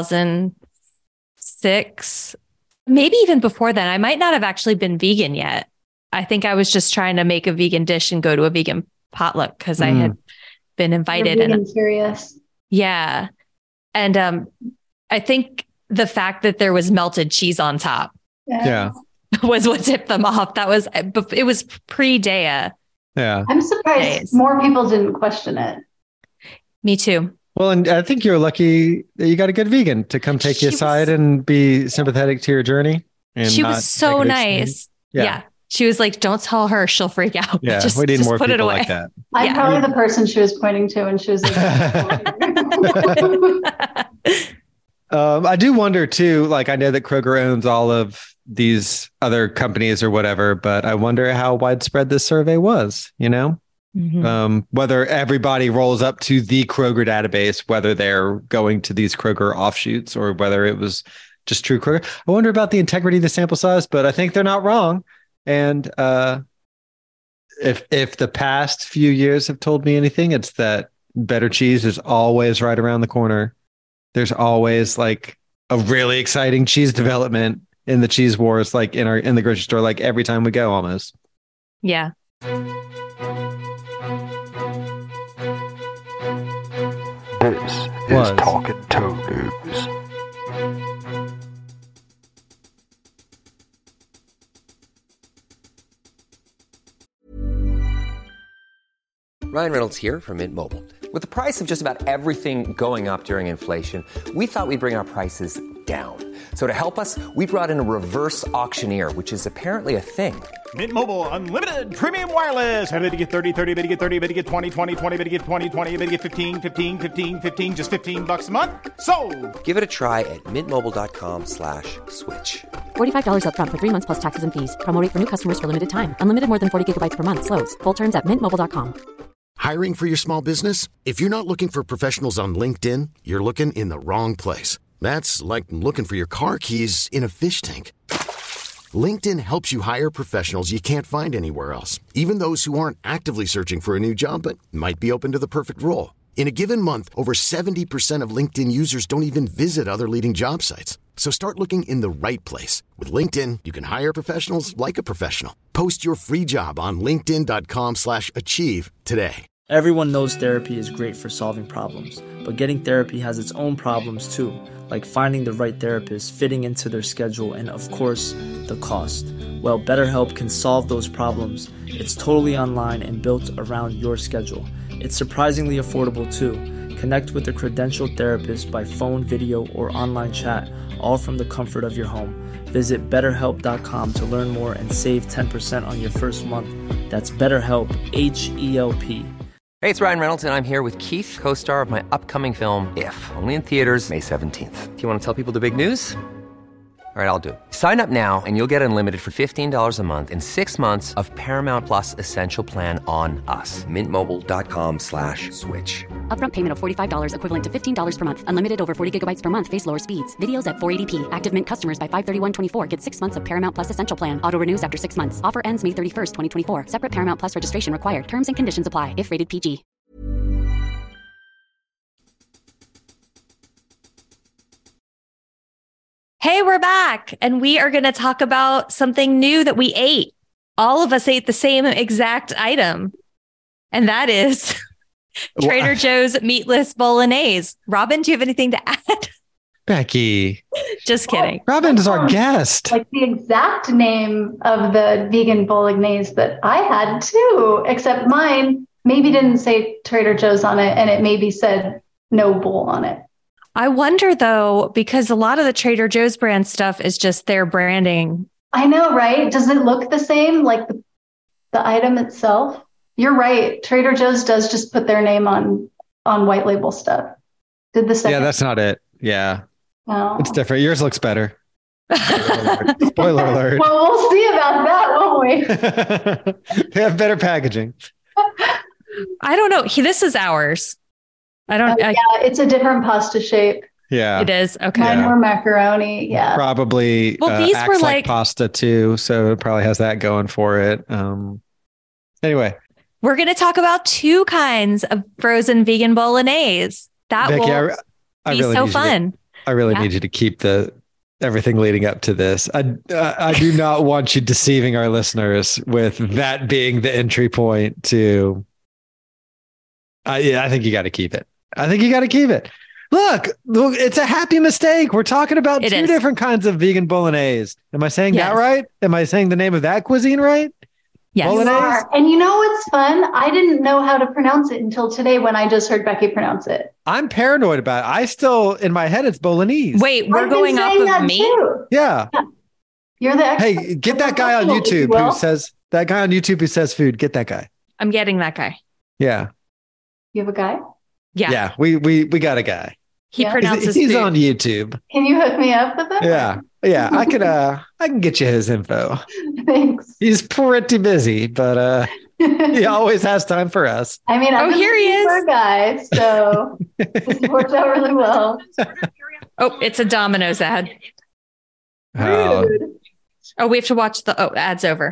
2006, maybe even before then. I might not have actually been vegan yet. I think I was just trying to make a vegan dish and go to a vegan potluck because I had been invited. You're vegan curious. Yeah. And I think the fact that there was melted cheese on top was what tipped them off. It was pre-Daiya. Yeah. I'm surprised more people didn't question it. Me too. Well, and I think you're lucky that you got a good vegan to come take you aside and be sympathetic to your journey. And she was so nice. Yeah. She was like, don't tell her, she'll freak out. Yeah, we need more people like that. I'm probably the person she was pointing to, and she was like, I do wonder too, like I know that Kroger owns all of these other companies or whatever, but I wonder how widespread this survey was, whether everybody rolls up to the Kroger database, whether they're going to these Kroger offshoots or whether it was just true Kroger. I wonder about the integrity of the sample size, but I think they're not wrong. And if the past few years have told me anything, it's that better cheese is always right around the corner. There's always like a really exciting cheese development in the cheese wars, like in the grocery store, like every time we go almost. Yeah. This is Talking Toe News. Ryan Reynolds here from Mint Mobile. With the price of just about everything going up during inflation, we thought we'd bring our prices down. So to help us, we brought in a reverse auctioneer, which is apparently a thing. Mint Mobile Unlimited Premium Wireless. How to get 30, 30, bit to get 30, bit to get 20, 20, 20, bit to get 20, 20, bit to get 15, 15, 15, 15, just $15 a month? Sold! Give it a try at mintmobile.com/switch. $45 up front for 3 months plus taxes and fees. Promo rate for new customers for limited time. Unlimited more than 40 gigabytes per month. Slows full terms at mintmobile.com. Hiring for your small business? If you're not looking for professionals on LinkedIn, you're looking in the wrong place. That's like looking for your car keys in a fish tank. LinkedIn helps you hire professionals you can't find anywhere else, even those who aren't actively searching for a new job but might be open to the perfect role. In a given month, over 70% of LinkedIn users don't even visit other leading job sites. So start looking in the right place. With LinkedIn, you can hire professionals like a professional. Post your free job on linkedin.com/achieve today. Everyone knows therapy is great for solving problems, but getting therapy has its own problems too, like finding the right therapist, fitting into their schedule, and of course, the cost. Well, BetterHelp can solve those problems. It's totally online and built around your schedule. It's surprisingly affordable too. Connect with a credentialed therapist by phone, video, or online chat, all from the comfort of your home. Visit BetterHelp.com to learn more and save 10% on your first month. That's BetterHelp, H-E-L-P. Hey, it's Ryan Reynolds, and I'm here with Keith, co-star of my upcoming film, If, only in theaters May 17th. Do you want to tell people the big news? All right, I'll do it. Sign up now and you'll get unlimited for $15 a month and 6 months of Paramount Plus Essential Plan on us. MintMobile.com/switch. Upfront payment of $45 equivalent to $15 per month. Unlimited over 40 gigabytes per month. Face lower speeds. Videos at 480p. Active Mint customers by 531.24 get 6 months of Paramount Plus Essential Plan. Auto renews after 6 months. Offer ends May 31st, 2024. Separate Paramount Plus registration required. Terms and conditions apply if rated PG. Hey, we're back, and we are going to talk about something new that we ate. All of us ate the same exact item, and that is Trader Joe's meatless bolognese. Robin, do you have anything to add? Becky. Just kidding. Robin is our guest. Like the exact name of the vegan bolognese that I had too, except mine maybe didn't say Trader Joe's on it, and it maybe said no bull on it. I wonder, though, because a lot of the Trader Joe's brand stuff is just their branding. I know, right? Does it look the same, like the item itself? You're right. Trader Joe's does just put their name on white label stuff. Did the second? Yeah, that's not it. Yeah. No. It's different. Yours looks better. Spoiler alert. Well, we'll see about that, won't we? They have better packaging. I don't know. This is ours. Yeah, it's a different pasta shape. Yeah, it is. Okay. Mine were macaroni. Yeah, probably. Well, these were like pasta too, so it probably has that going for it. Anyway, we're going to talk about 2 kinds of frozen vegan bolognese. That Becky, will be so fun. I really need you to keep everything leading up to this. I do not want you deceiving our listeners with that being the entry point to. I think you got to keep it. Look, it's a happy mistake. We're talking about 2 different kinds of vegan bolognese. Am I saying that right? Am I saying the name of that cuisine right? Yes. Bolognese? And you know what's fun? I didn't know how to pronounce it until today when I just heard Becky pronounce it. I'm paranoid about it. I still, in my head, it's bolognese. Wait, we're going off of me? Yeah. You're the expert. Hey, get that guy on YouTube who says food. Get that guy. I'm getting that guy. Yeah. You have a guy? Yeah. Yeah, we got a guy. He pronounces He's food. On YouTube. Can you hook me up with him? Yeah. I can get you his info. Thanks. He's pretty busy, but he always has time for us. I mean, I'm here he is. For a guy, so this worked out really well. Oh, it's a Domino's ad. Oh, we have to watch the ad's over.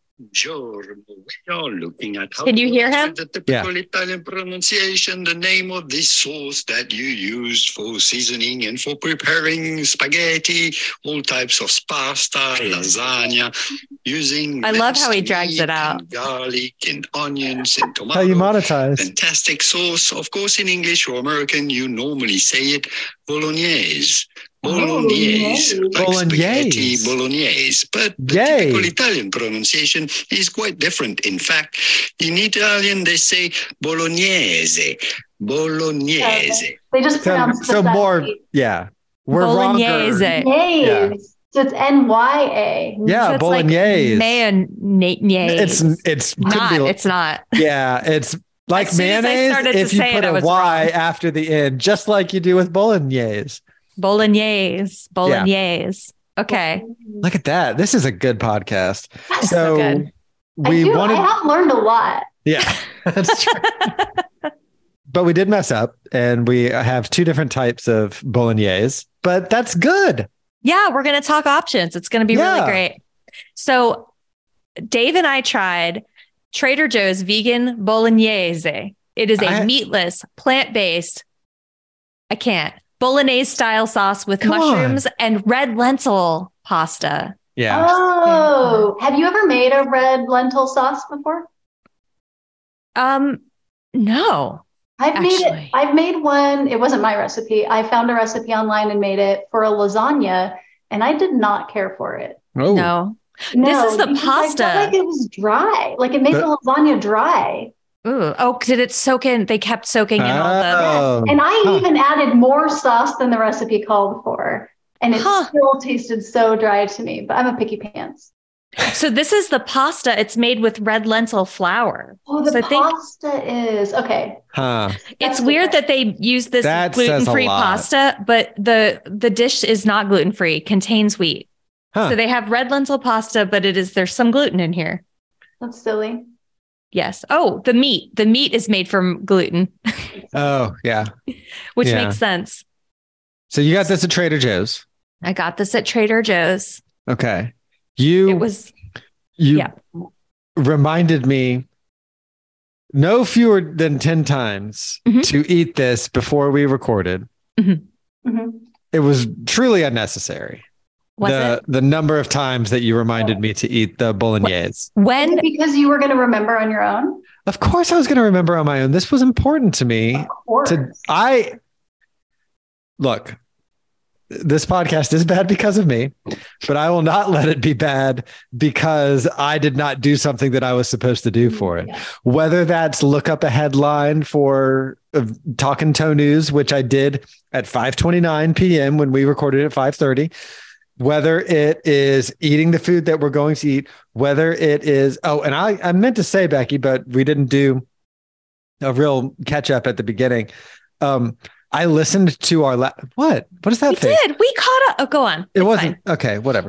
Can you hear him? The typical Italian pronunciation, the name of this sauce that you used for seasoning and for preparing spaghetti, all types of pasta, lasagna, using. I love how he drags it out. Garlic and onions and tomatoes. How you monetize? Fantastic sauce. Of course, in English or American, you normally say it bolognese. Bolognese, like spaghetti bolognese, but the typical Italian pronunciation is quite different. In fact, in Italian they say bolognese. They just pronounce so more. Yeah, we're bolognese. Yeah. So it's NYA. Yeah, so bolognese. Like mayonnaise. It's not. It's not. Yeah, it's like mayonnaise if you put a Y after the end, just like you do with bolognese. Bolognese. Yeah. Okay. Look at that. This is a good podcast. So good. I have learned a lot. Yeah, that's true. But we did mess up, and we have 2 different types of bolognese, but that's good. Yeah, we're going to talk options. It's going to be really great. So Dave and I tried Trader Joe's vegan bolognese. It is a meatless, plant-based, I can't, bolognese style sauce with mushrooms and red lentil pasta. Yeah. Oh, have you ever made a red lentil sauce before? No. I've made one. It wasn't my recipe. I found a recipe online and made it for a lasagna, and I did not care for it. Oh. No. This is the pasta. I felt like it was dry. Like it made the lasagna dry. Ooh. Oh, did it soak in? They kept soaking in all the... And I even added more sauce than the recipe called for. And it still tasted so dry to me, but I'm a picky pants. So this is the pasta. It's made with red lentil flour. Oh, the pasta is okay. It's weird that they use this gluten-free pasta, but the dish is not gluten-free, contains wheat. So they have red lentil pasta, but there's some gluten in here. That's silly. Yes. Oh, the meat. The meat is made from gluten. Oh, yeah. Which makes sense. So you got this at Trader Joe's. I got this at Trader Joe's. Okay. You reminded me no fewer than 10 times to eat this before we recorded. It was truly unnecessary. The number of times that you reminded me to eat the bolognese. When? Because you were going to remember on your own? Of course I was going to remember on my own. This was important to me. Of course. Look, this podcast is bad because of me, but I will not let it be bad because I did not do something that I was supposed to do for it. Whether that's look up a headline for Talkin' Toe News, which I did at 5:29 p.m. when we recorded at 5:30. Whether it is eating the food that we're going to eat, whether it is, and I meant to say, Becky, but we didn't do a real catch up at the beginning. I listened to our what is that? We did. We caught up. Oh, go on. It wasn't fine. Okay. Whatever.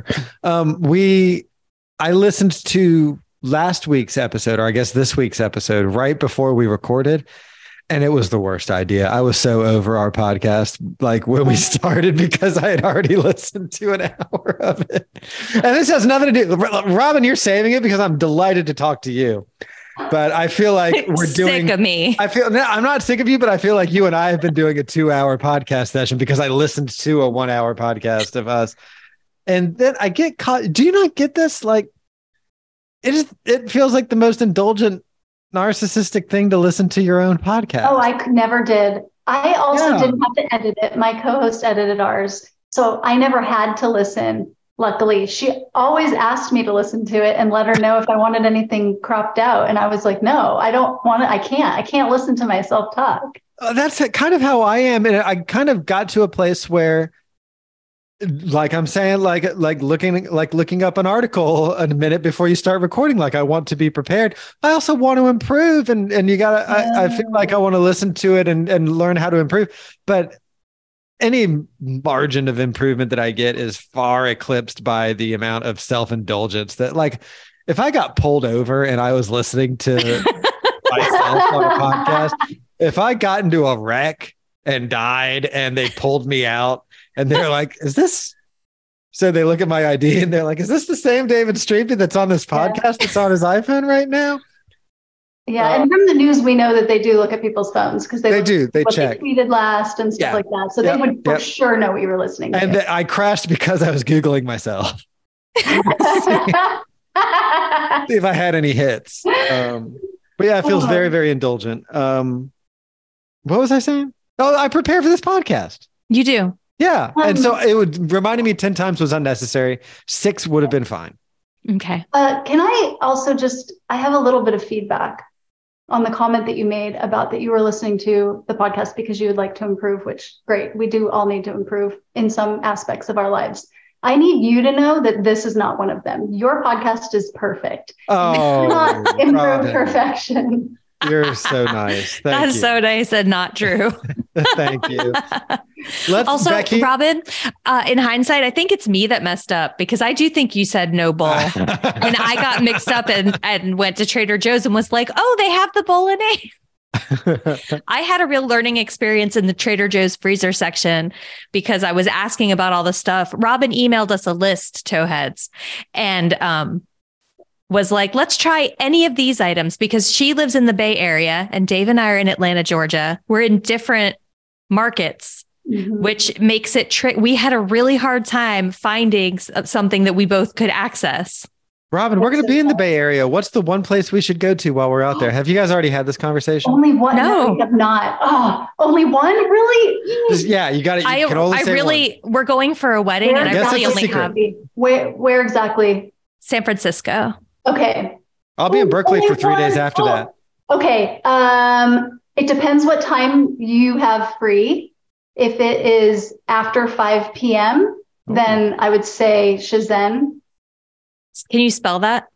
I listened to last week's episode, or I guess this week's episode, right before we recorded. And it was the worst idea. I was so over our podcast, like when we started, because I had already listened to an hour of it. And this has nothing to do. Robin, you're saving it because I'm delighted to talk to you. But I feel like we're doing... Sick of me. I'm not sick of you, but I feel like you and I have been doing a 2-hour podcast session because I listened to a 1-hour podcast of us. And then I get caught. Do you not get this? Like, it feels like the most indulgent, narcissistic thing to listen to your own podcast. Oh, I never did. I also didn't have to edit it. My co-host edited ours. So I never had to listen. Luckily, she always asked me to listen to it and let her know if I wanted anything cropped out. And I was like, no, I don't want it. I can't listen to myself talk. That's kind of how I am. And I kind of got to a place where, like I'm saying, like looking up an article a minute before you start recording. Like I want to be prepared. I also want to improve, and you gotta. I feel like I want to listen to it and learn how to improve. But any margin of improvement that I get is far eclipsed by the amount of self-indulgence that, like, if I got pulled over and I was listening to myself on a podcast, if I got into a wreck and died and they pulled me out and they're like, is this? So they look at my ID and they're like, is this the same David Streepy that's on this podcast that's on his iPhone right now? Yeah, and from the news, we know that they do look at people's phones because they do. They check. They tweeted last and stuff like that. So they would for sure know what you were listening to. And I crashed because I was Googling myself. See if I had any hits. But yeah, it feels very, very indulgent. What was I saying? Oh, I prepare for this podcast. You do. Yeah. And so it would reminding me 10 times was unnecessary. 6 would have been fine. Okay. Can I also I have a little bit of feedback on the comment that you made about that you were listening to the podcast because you would like to improve, which great. We do all need to improve in some aspects of our lives. I need you to know that this is not one of them. Your podcast is perfect. Oh, you cannot improve perfection. You're so nice. That's so nice and not true. Thank you. Also, Becky. Robin, in hindsight, I think it's me that messed up because I do think you said no bowl. And I got mixed up and went to Trader Joe's and was like, oh, they have the bolognese. I had a real learning experience in the Trader Joe's freezer section because I was asking about all the stuff. Robin emailed us a list, Towheads, and was like, let's try any of these items because she lives in the Bay Area and Dave and I are in Atlanta, Georgia. We're in different markets, which makes it we had a really hard time finding something that we both could access. Robin, we're going to be in the Bay Area. What's the one place we should go to while we're out there? Have you guys already had this conversation? Only one. No, we have not. Oh, only one? Really? Yeah, you got it. We're going for a wedding, and I really only have. Where exactly? San Francisco. Okay. I'll be in Berkeley for 3 days after that. Okay. It depends what time you have free. If it is after 5 p.m., then I would say Shizen. Can you spell that?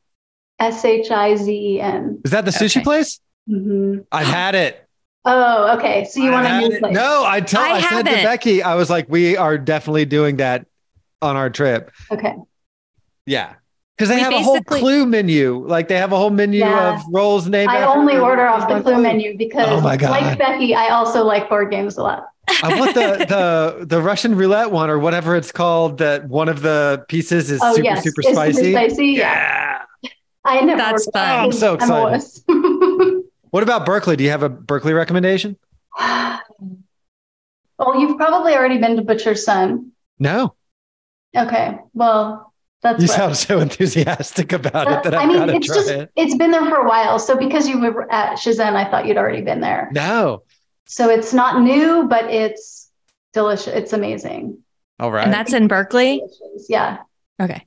Shizen. Is that the sushi place? Mm-hmm. I've had it. Oh, okay. So you want a new place? No, I said to Becky, I was like, we are definitely doing that on our trip. Okay. Yeah. Because they have a whole Clue menu. Like they have a whole menu of rolls named I only order off the Clue menu because like Becky, I also like board games a lot. I want the Russian roulette one or whatever it's called. That one of the pieces is super spicy. Super spicy. Yeah. I never. That's fun. I'm so excited. What about Berkeley? Do you have a Berkeley recommendation? Well, you've probably already been to Butcher's Son. No. Okay. Well, you sound so enthusiastic about it that I've got to try it. It's been there for a while. So because you were at Shizen, I thought you'd already been there. No. So it's not new, but it's delicious. It's amazing. All right. And that's in Berkeley? Yeah. Okay.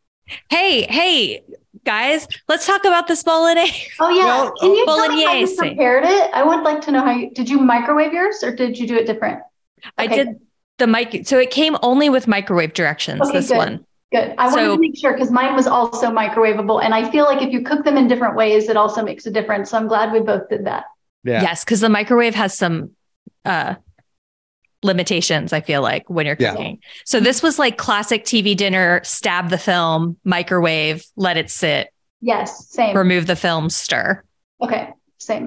Hey, guys, let's talk about this bolognese. Oh, yeah. Can you tell me how you bolognese. prepared it? I would like to know did you microwave yours or did you do it different? I did so it came only with microwave directions, one. Good. I wanted to make sure because mine was also microwavable. And I feel like if you cook them in different ways, it also makes a difference. So I'm glad we both did that. Yeah. Yes, because the microwave has some limitations, I feel like, when you're cooking. Yeah. So this was like classic TV dinner, stab the film, microwave, let it sit. Yes, same. Remove the film, stir. Okay, same.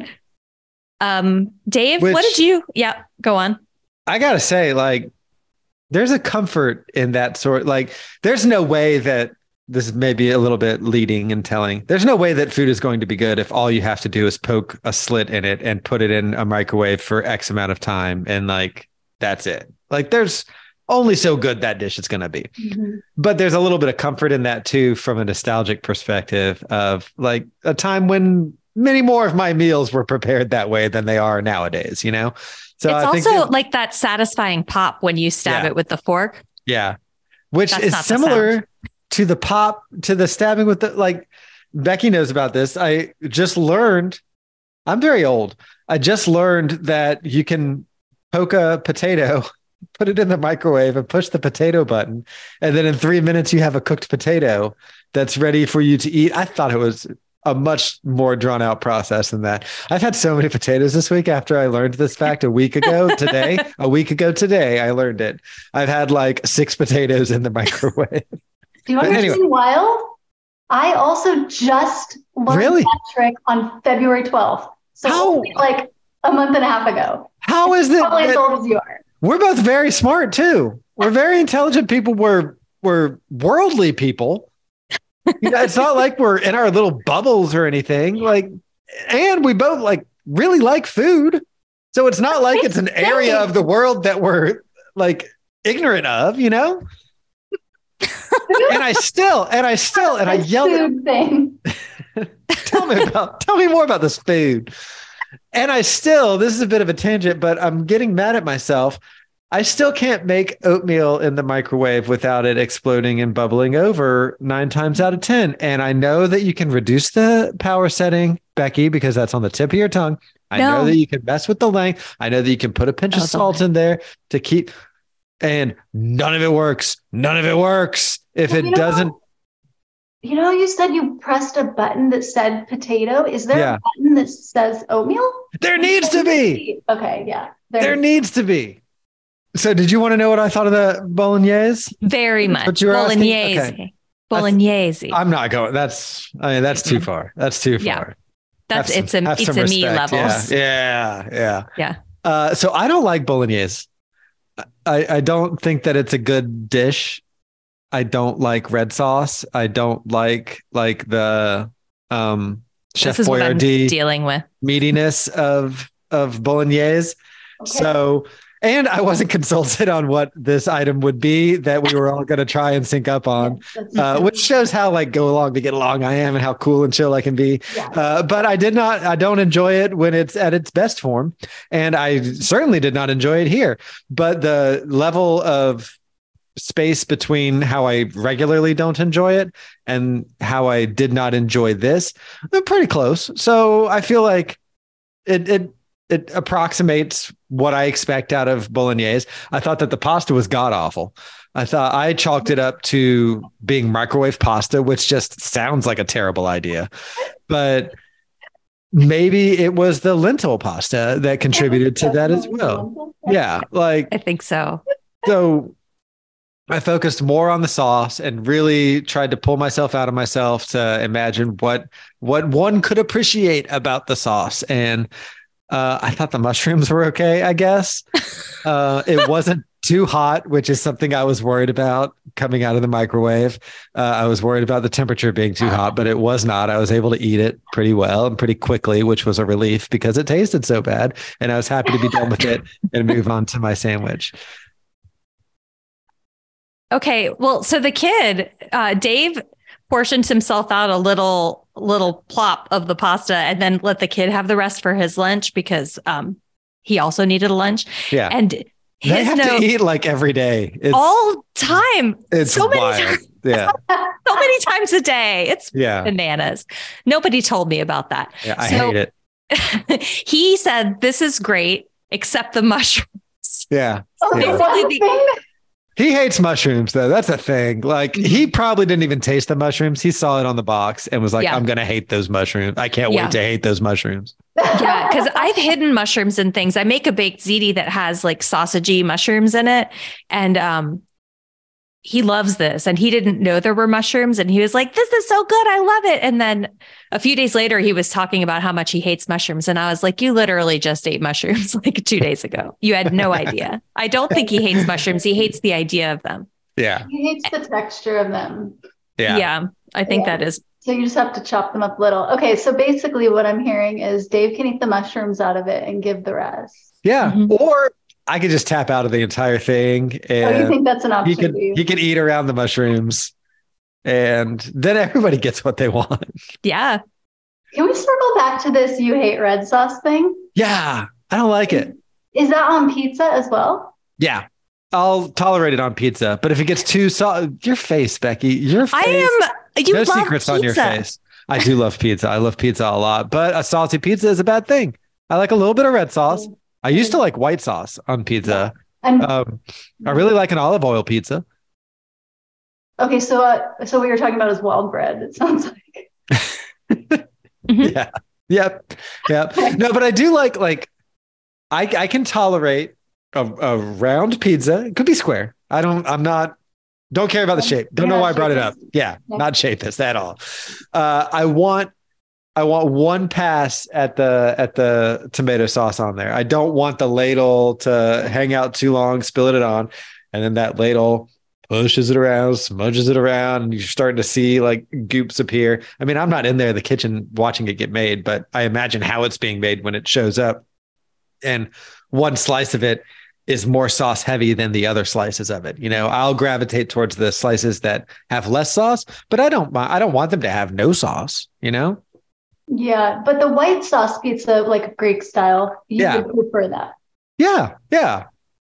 Dave, what did you... Yeah, go on. I got to say, like, there's a comfort in that sort. Like, there's no way that this is maybe a little bit leading and telling. There's no way that food is going to be good if all you have to do is poke a slit in it and put it in a microwave for X amount of time. And like, that's it. Like there's only so good that dish is going to be. Mm-hmm. But there's a little bit of comfort in that too, from a nostalgic perspective of like a time when many more of my meals were prepared that way than they are nowadays, you know? So it's also like that satisfying pop when you stab it with the fork. Yeah. Which is similar to the pop, to the stabbing with the, like, Becky knows about this. I just learned, I'm very old. I just learned that you can poke a potato, put it in the microwave and push the potato button. And then in 3 minutes, you have a cooked potato that's ready for you to eat. I thought it was a much more drawn out process than that. I've had so many potatoes this week after I learned this fact a week ago today, I learned it. I've had like 6 potatoes in the microwave. Do you understand wild? I also just learned that trick on February 12th. So like a month and a half ago. How is it? Probably as old as you are. We're both very smart too. We're very intelligent people. We're worldly people. You know, it's not like we're in our little bubbles or anything. Like, and we both like really like food. So it's not like it's an area of the world that we're like ignorant of, you know? and I yelled tell me more about this food. And this is a bit of a tangent, but I'm getting mad at myself. I still can't make oatmeal in the microwave without it exploding and bubbling over 9 times out of 10. And I know that you can reduce the power setting, Becky, because that's on the tip of your tongue. I know that you can mess with the length. I know that you can put a pinch of salt in there to keep, and none of it works. None of it works if it doesn't. You know, you said you pressed a button that said potato. Is there a button that says oatmeal? There needs to be. Okay, yeah. There needs to be. So did you want to know what I thought of the bolognese? Very much. Bolognese. Okay. Bolognese. I'm not going. That's too far. That's too far. It's a me levels. Yeah. So I don't like bolognese. I don't think that it's a good dish. I don't like red sauce. I don't like the Chef Boyardee dealing with meatiness of bolognese. Okay. So, and I wasn't consulted on what this item would be that we were all going to try and sync up on, which shows how like go along to get along I am and how cool and chill I can be. Yeah. But I don't enjoy it when it's at its best form. And I certainly did not enjoy it here, but the level of space between how I regularly don't enjoy it and how I did not enjoy this, they're pretty close. So I feel like it approximates what I expect out of bolognese. I thought that the pasta was god awful. I chalked it up to being microwave pasta, which just sounds like a terrible idea. But maybe it was the lentil pasta that contributed to that as well. Yeah, like I think so. So I focused more on the sauce and really tried to pull myself out of myself to imagine what one could appreciate about the sauce. And I thought the mushrooms were okay, I guess. It wasn't too hot, which is something I was worried about coming out of the microwave. I was worried about the temperature being too hot, but it was not. I was able to eat it pretty well and pretty quickly, which was a relief because it tasted so bad. And I was happy to be done with it and move on to my sandwich. Okay, well, so the kid, Dave, portioned himself out a little plop of the pasta and then let the kid have the rest for his lunch because he also needed a lunch. Yeah, and they have to eat like every day, all time. It's so wild. Many times. Yeah, so many times a day. It's bananas. Nobody told me about that. Yeah, I hate it. He said, "This is great, except the mushrooms." Yeah. Oh, He hates mushrooms, though. That's a thing. Like, he probably didn't even taste the mushrooms. He saw it on the box and was like, I'm going to hate those mushrooms. I can't wait to hate those mushrooms. Yeah, because I've hidden mushrooms and things. I make a baked ziti that has like sausagey mushrooms in it. And he loves this. And he didn't know there were mushrooms. And he was like, this is so good. I love it. And then a few days later, he was talking about how much he hates mushrooms. And I was like, you literally just ate mushrooms like 2 days ago. You had no idea. I don't think he hates mushrooms. He hates the idea of them. Yeah. He hates the texture of them. Yeah. I think that is. So you just have to chop them up little. Okay. So basically what I'm hearing is Dave can eat the mushrooms out of it and give the rest. Yeah. Mm-hmm. Or I could just tap out of the entire thing. And you think that's an option? He could eat around the mushrooms. And then everybody gets what they want. Yeah. Can we circle back to this you hate red sauce thing? Yeah. I don't like it. Is that on pizza as well? Yeah. I'll tolerate it on pizza. But if it gets too your face, Becky, your face. No secrets pizza. On your face. I do love pizza. I love pizza a lot. But a salty pizza is a bad thing. I like a little bit of red sauce. I used to like white sauce on pizza. I really like an olive oil pizza. Okay, so what you're talking about is wild bread. It sounds like. Yeah. Yep. No, but I do like I can tolerate a round pizza. It could be square. Don't care about the shape. Don't know why I brought it up. Yeah, not shapeless at all. I want one pass at the tomato sauce on there. I don't want the ladle to hang out too long, spill it on, and then that ladle pushes it around, smudges it around, and you're starting to see like goops appear. I mean, I'm not in there in the kitchen watching it get made, but I imagine how it's being made when it shows up. And one slice of it is more sauce heavy than the other slices of it. You know, I'll gravitate towards the slices that have less sauce, but I don't want them to have no sauce, you know? Yeah, but the white sauce pizza, like Greek style, you would prefer that. Yeah.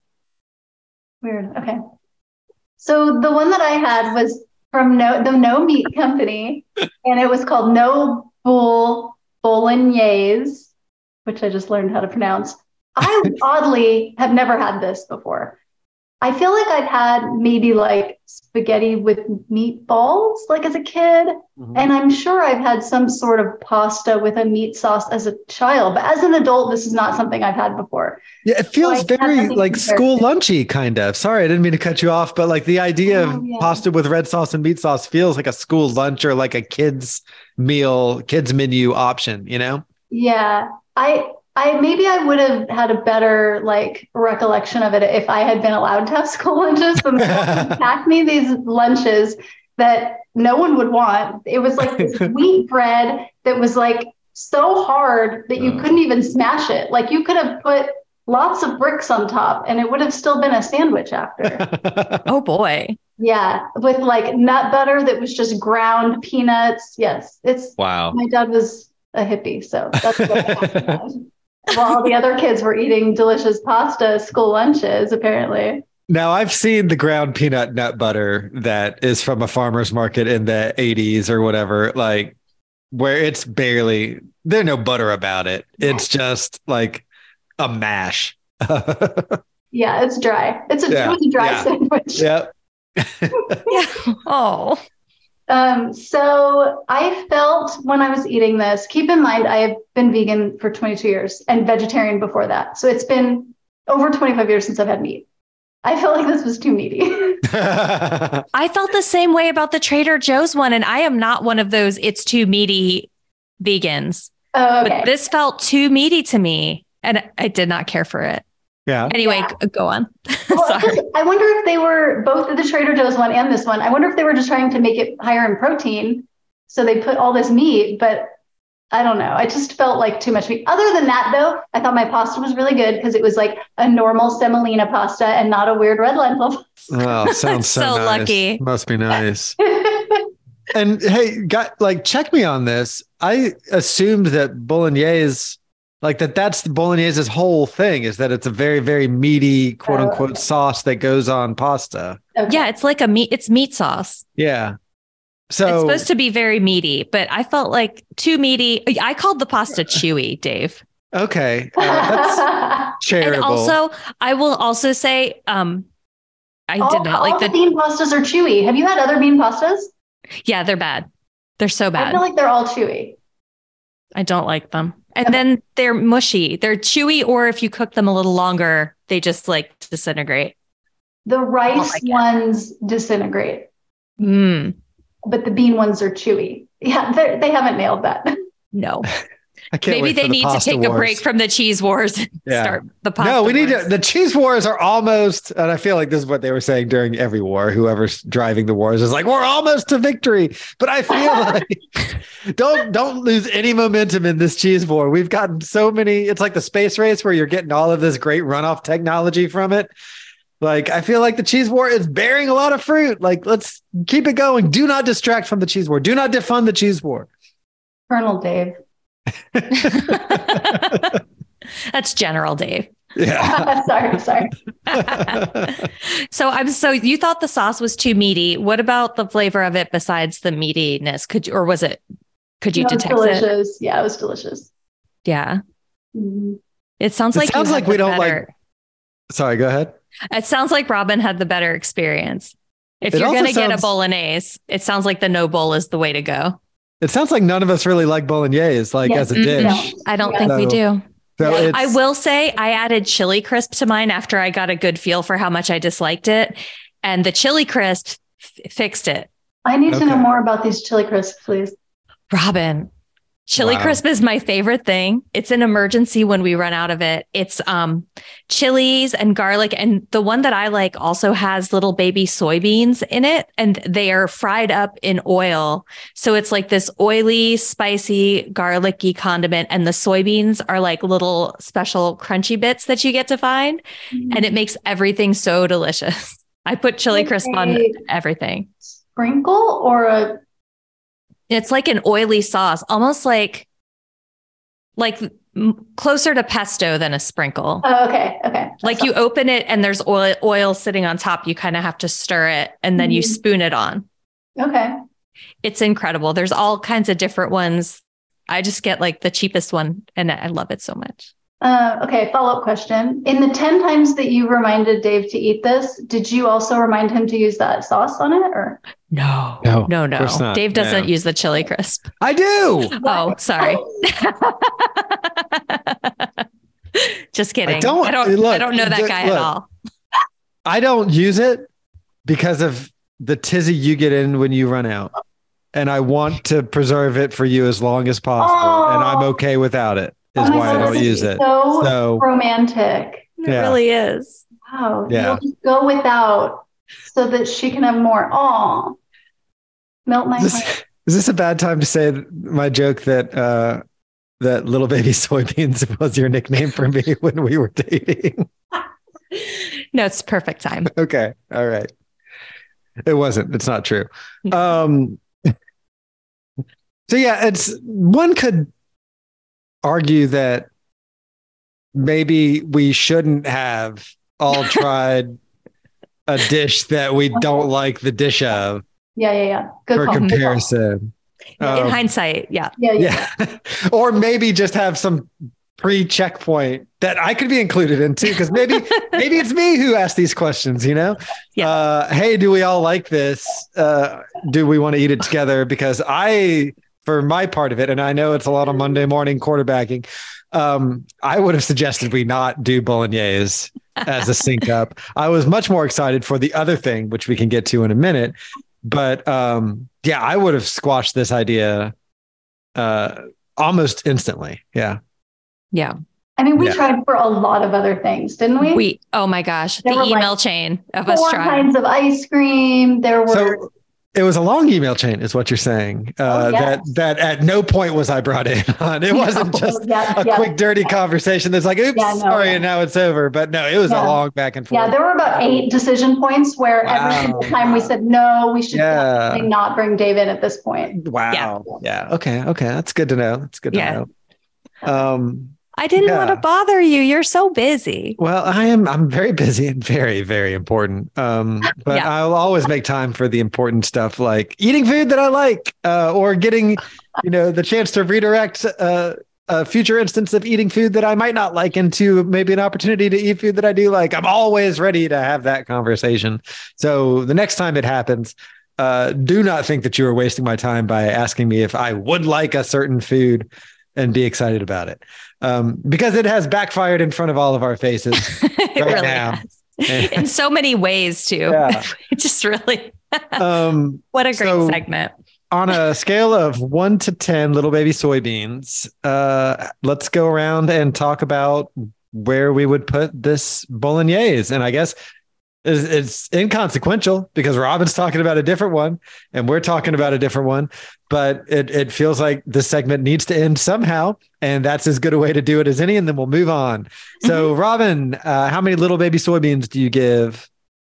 Weird. Okay. So the one that I had was from the No Meat Company, and it was called No Bull Bolognese, which I just learned how to pronounce. I oddly have never had this before. I feel like I've had maybe like spaghetti with meatballs, like as a kid. Mm-hmm. And I'm sure I've had some sort of pasta with a meat sauce as a child, but as an adult, this is not something I've had before. Yeah, it feels very like school lunchy kind of. Sorry, I didn't mean to cut you off, but like the idea of pasta with red sauce and meat sauce feels like a school lunch or like a kids menu option, you know? Yeah. Maybe I would have had a better like recollection of it if I had been allowed to have school lunches, but my mom would pack me these lunches that no one would want. It was like this wheat bread that was like so hard that you couldn't even smash it. Like you could have put lots of bricks on top and it would have still been a sandwich after. Oh boy. Yeah. With like nut butter that was just ground peanuts. Yes. Wow. My dad was a hippie. So that's what happened. While all the other kids were eating delicious pasta school lunches, apparently. Now, I've seen the ground peanut nut butter that is from a farmer's market in the 80s or whatever, like where it's barely, there's no butter about it. It's just like a mash. Yeah, it's dry. It was a dry sandwich. Yep. Yeah. Oh. So I felt when I was eating this, keep in mind, I have been vegan for 22 years and vegetarian before that. So it's been over 25 years since I've had meat. I felt like this was too meaty. I felt the same way about the Trader Joe's one. And I am not one of those it's too meaty vegans. Oh, okay. But this felt too meaty to me. And I did not care for it. Yeah. Anyway, go on. Well, Sorry. I wonder if they were both the Trader Joe's one and this one. I wonder if they were just trying to make it higher in protein. So they put all this meat, but I don't know. I just felt like too much meat. Other than that, though, I thought my pasta was really good because it was like a normal semolina pasta and not a weird red lentil. Oh, sounds so nice. Lucky. Must be nice. And hey, check me on this. I assumed that bolognese, like that's the bolognese's whole thing, is that it's a very, very meaty, quote unquote, sauce that goes on pasta. Okay. Yeah, it's like it's meat sauce. Yeah. So it's supposed to be very meaty, but I felt like too meaty. I called the pasta chewy, Dave. Okay. That's charitable. And also, I will also say, I did not like the bean pastas are chewy. Have you had other bean pastas? Yeah, they're bad. They're so bad. I feel like they're all chewy. I don't like them. And then they're mushy. They're chewy, or if you cook them a little longer, they just like disintegrate. The rice ones disintegrate. But the bean ones are chewy. Yeah, they haven't nailed that. No. Maybe they need to take a break from the cheese wars and start the pasta. No, we need to. The cheese wars are almost, and I feel like this is what they were saying during every war. Whoever's driving the wars is like, we're almost to victory. But I feel like don't lose any momentum in this cheese war. We've gotten so many. It's like the space race where you're getting all of this great runoff technology from it. Like, I feel like the cheese war is bearing a lot of fruit. Like, let's keep it going. Do not distract from the cheese war. Do not defund the cheese war. Colonel Dave. That's General Dave. Yeah. Sorry. So you thought the sauce was too meaty. What about the flavor of it besides the meatiness? Could you detect delicious. It? Yeah, it was delicious. Yeah. Mm-hmm. It sounds like we don't like. Sorry, go ahead. It sounds like Robin had the better experience. If you're going to get a bolognese, it sounds like the no bowl is the way to go. It sounds like none of us really like bolognese, as a dish. No, I don't think we do. So I will say I added chili crisp to mine after I got a good feel for how much I disliked it. And the chili crisp fixed it. I need to know more about these chili crisps, please. Robin, chili crisp is my favorite thing. It's an emergency when we run out of it. It's chilies and garlic. And the one that I like also has little baby soybeans in it, and they are fried up in oil. So it's like this oily, spicy, garlicky condiment. And the soybeans are like little special crunchy bits that you get to find. Mm-hmm. And it makes everything so delicious. I put chili crisp on everything. Sprinkle or it's like an oily sauce, almost like closer to pesto than a sprinkle. Oh, okay. Like you open it and there's oil sitting on top. You kind of have to stir it and then you spoon it on. Okay. It's incredible. There's all kinds of different ones. I just get like the cheapest one and I love it so much. Okay. Follow-up question. In the 10 times that you reminded Dave to eat this, did you also remind him to use that sauce on it or? No. Dave doesn't use the chili crisp. I do. Oh, sorry. Just kidding. I don't know that guy at all. I don't use it because of the tizzy you get in when you run out. and I want to preserve it for you as long as possible, and I'm okay without it. Is why I don't use it. So romantic. It really is. Wow. Yeah. You'll just go without so that she can have more. Oh, melt my heart. Is this a bad time to say my joke that that little baby soybeans was your nickname for me when we were dating? No, it's perfect time. Okay. All right. It wasn't. It's not true. So yeah, one could argue that maybe we shouldn't have all tried a dish that we don't like the dish of. Yeah. Good for comparison. In hindsight, yeah. Or maybe just have some pre-checkpoint that I could be included in too, because maybe it's me who asked these questions, you know? Yeah. Hey, do we all like this? Do we want to eat it together? Because for my part of it, and I know it's a lot of Monday morning quarterbacking, I would have suggested we not do bolognese as a sync up. I was much more excited for the other thing, which we can get to in a minute. But I would have squashed this idea almost instantly. Yeah. I mean, we tried for a lot of other things, didn't we? Oh my gosh, the email chain of us trying. 4 kinds of ice cream. There were. So it was a long email chain, is what you're saying. That at no point was I brought in on. It wasn't just a quick, dirty conversation that's like, oops, sorry, and now it's over. But no, it was a long back and forth. Yeah, there were about 8 decision points where every single time we said, no, we should definitely not bring David at this point. Wow. Yeah. Okay. That's good to know. That's good to know. I didn't want to bother you. You're so busy. Well, I'm very busy and very, very important. But I'll always make time for the important stuff like eating food that I like, or getting, the chance to redirect a future instance of eating food that I might not like into maybe an opportunity to eat food that I do like. I'm always ready to have that conversation. So the next time it happens, do not think that you are wasting my time by asking me if I would like a certain food and be excited about it. Because it has backfired in front of all of our faces right really now. In so many ways too. Yeah. Just really, what a great segment. On a scale of 1 to 10 little baby soybeans, let's go around and talk about where we would put this bolognese. And I guess it's inconsequential because Robin's talking about a different one and we're talking about a different one, but it feels like this segment needs to end somehow. And that's as good a way to do it as any. And then we'll move on. So Robin, how many little baby soybeans do you give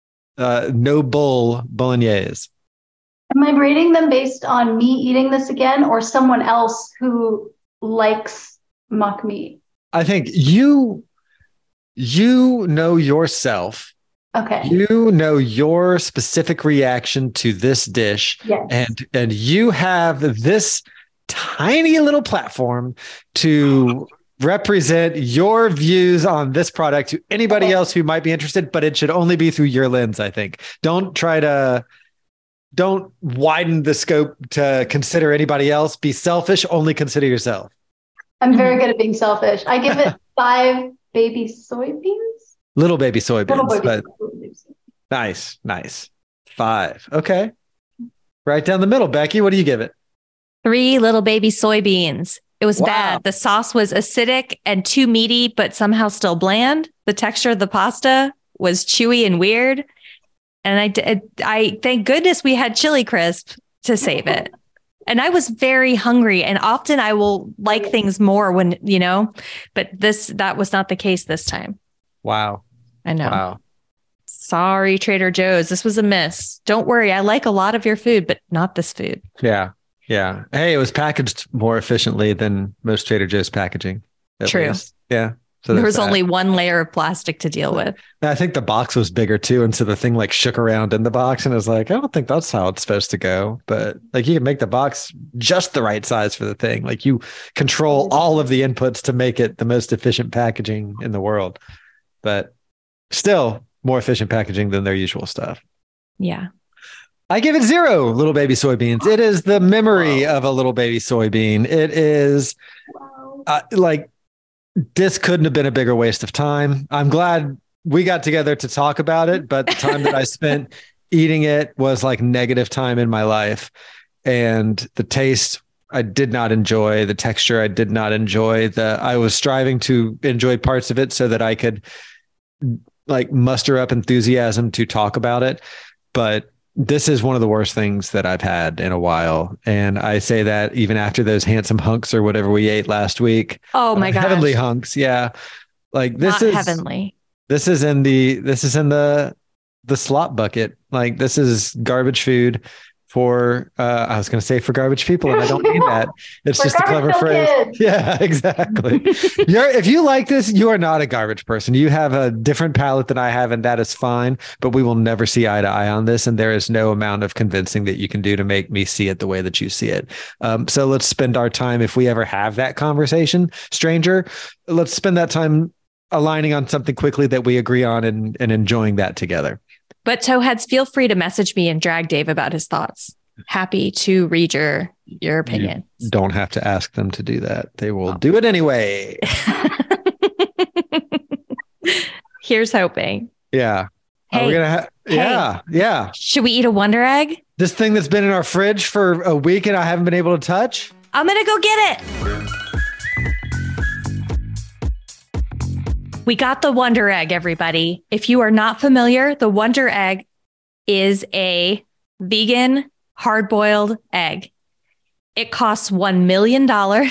no bull bolognese? Am I rating them based on me eating this again or someone else who likes mock meat? I think you know yourself. Okay. You know your specific reaction to this dish. Yes. And you have this tiny little platform to represent your views on this product to anybody else who might be interested, but it should only be through your lens, I think. Don't widen the scope to consider anybody else. Be selfish, only consider yourself. I'm very good at being selfish. I give it 5 baby soybeans. Little baby soybeans. Nice. 5. Okay. Right down the middle. Becky, what do you give it? 3 little baby soybeans. It was bad. The sauce was acidic and too meaty, but somehow still bland. The texture of the pasta was chewy and weird. And I thank goodness we had chili crisp to save it. And I was very hungry, and often I will like things more when, but that was not the case this time. Wow. I know. Wow. Sorry, Trader Joe's. This was a miss. Don't worry. I like a lot of your food, but not this food. Yeah. Hey, it was packaged more efficiently than most Trader Joe's packaging. True. Least. Yeah. So there was only one layer of plastic to deal with. I think the box was bigger too. And so the thing shook around in the box and I was like, I don't think that's how it's supposed to go. But you can make the box just the right size for the thing. You control all of the inputs to make it the most efficient packaging in the world. But still more efficient packaging than their usual stuff. Yeah. I give it 0 little baby soybeans. It is the memory of a little baby soybean. It is this couldn't have been a bigger waste of time. I'm glad we got together to talk about it, but the time that I spent eating it was negative time in my life. and the taste I did not enjoy, the texture I did not enjoy. I was striving to enjoy parts of it so that I could like muster up enthusiasm to talk about it. But this is one of the worst things that I've had in a while. And I say that even after those handsome hunks or whatever we ate last week. Oh my gosh. Heavenly hunks. Yeah. Like this Not is heavenly. This is in the slop bucket. Like this is garbage food for I was going to say for garbage people, and I don't mean that. It's just a clever phrase. Kids. Yeah, exactly. If you like this, you are not a garbage person. You have a different palate than I have, and that is fine. But we will never see eye to eye on this, and there is no amount of convincing that you can do to make me see it the way that you see it. So let's spend our time, if we ever have that conversation, stranger, let's spend that time aligning on something quickly that we agree on and enjoying that together. But Towheads, feel free to message me and drag Dave about his thoughts. Happy to read your opinion. You don't have to ask them to do that. They will do it anyway. Here's hoping. Yeah. Hey, yeah. Should we eat a Wonder Egg? This thing that's been in our fridge for a week and I haven't been able to touch? I'm going to go get it. We got the Wonder Egg, everybody. If you are not familiar, the Wonder Egg is a vegan hard-boiled egg. It costs $1 million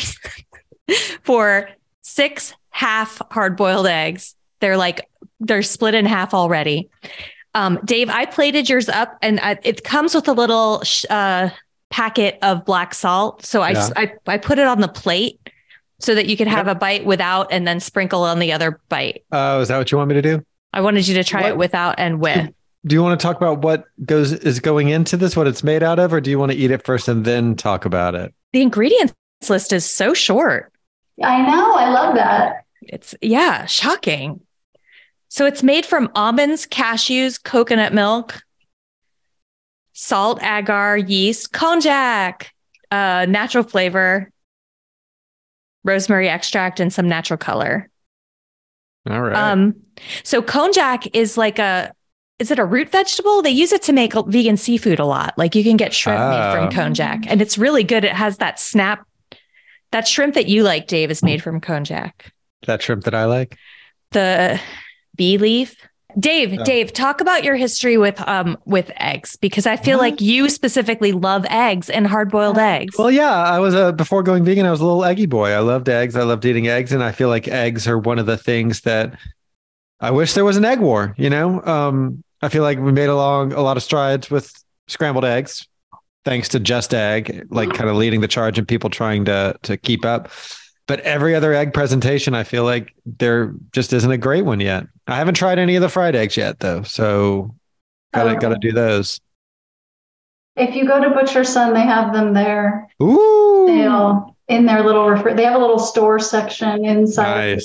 for 6 half hard-boiled eggs. They're split in half already. Dave, I plated yours up, and it comes with a little packet of black salt. So I put it on the plate so that you could have a bite without and then sprinkle on the other bite. Oh, is that what you want me to do? I wanted you to try it without and with. Do you want to talk about what is going into this, what it's made out of, or do you want to eat it first and then talk about it? The ingredients list is so short. I know. I love that. It's shocking. So it's made from almonds, cashews, coconut milk, salt, agar, yeast, konjac, natural flavor, rosemary extract, and some natural color. All right. So konjac is is it a root vegetable? They use it to make vegan seafood a lot. Like you can get shrimp made from konjac, and it's really good. It has that snap. That shrimp that you like, Dave, is made from konjac. That shrimp that I like? The bee leaf. Dave, talk about your history with eggs, because I feel like you specifically love eggs and hard-boiled eggs. Well, yeah, I was before going vegan, I was a little eggy boy. I loved eggs. I loved eating eggs, and I feel like eggs are one of the things that I wish there was an egg war. You know, I feel like we made a lot of strides with scrambled eggs, thanks to Just Egg, like kind of leading the charge and people trying to keep up. But every other egg presentation, I feel like there just isn't a great one yet. I haven't tried any of the fried eggs yet, though. So gotta do those. If you go to Butcher Son, they have them there. Ooh. In their little they have a little store section inside.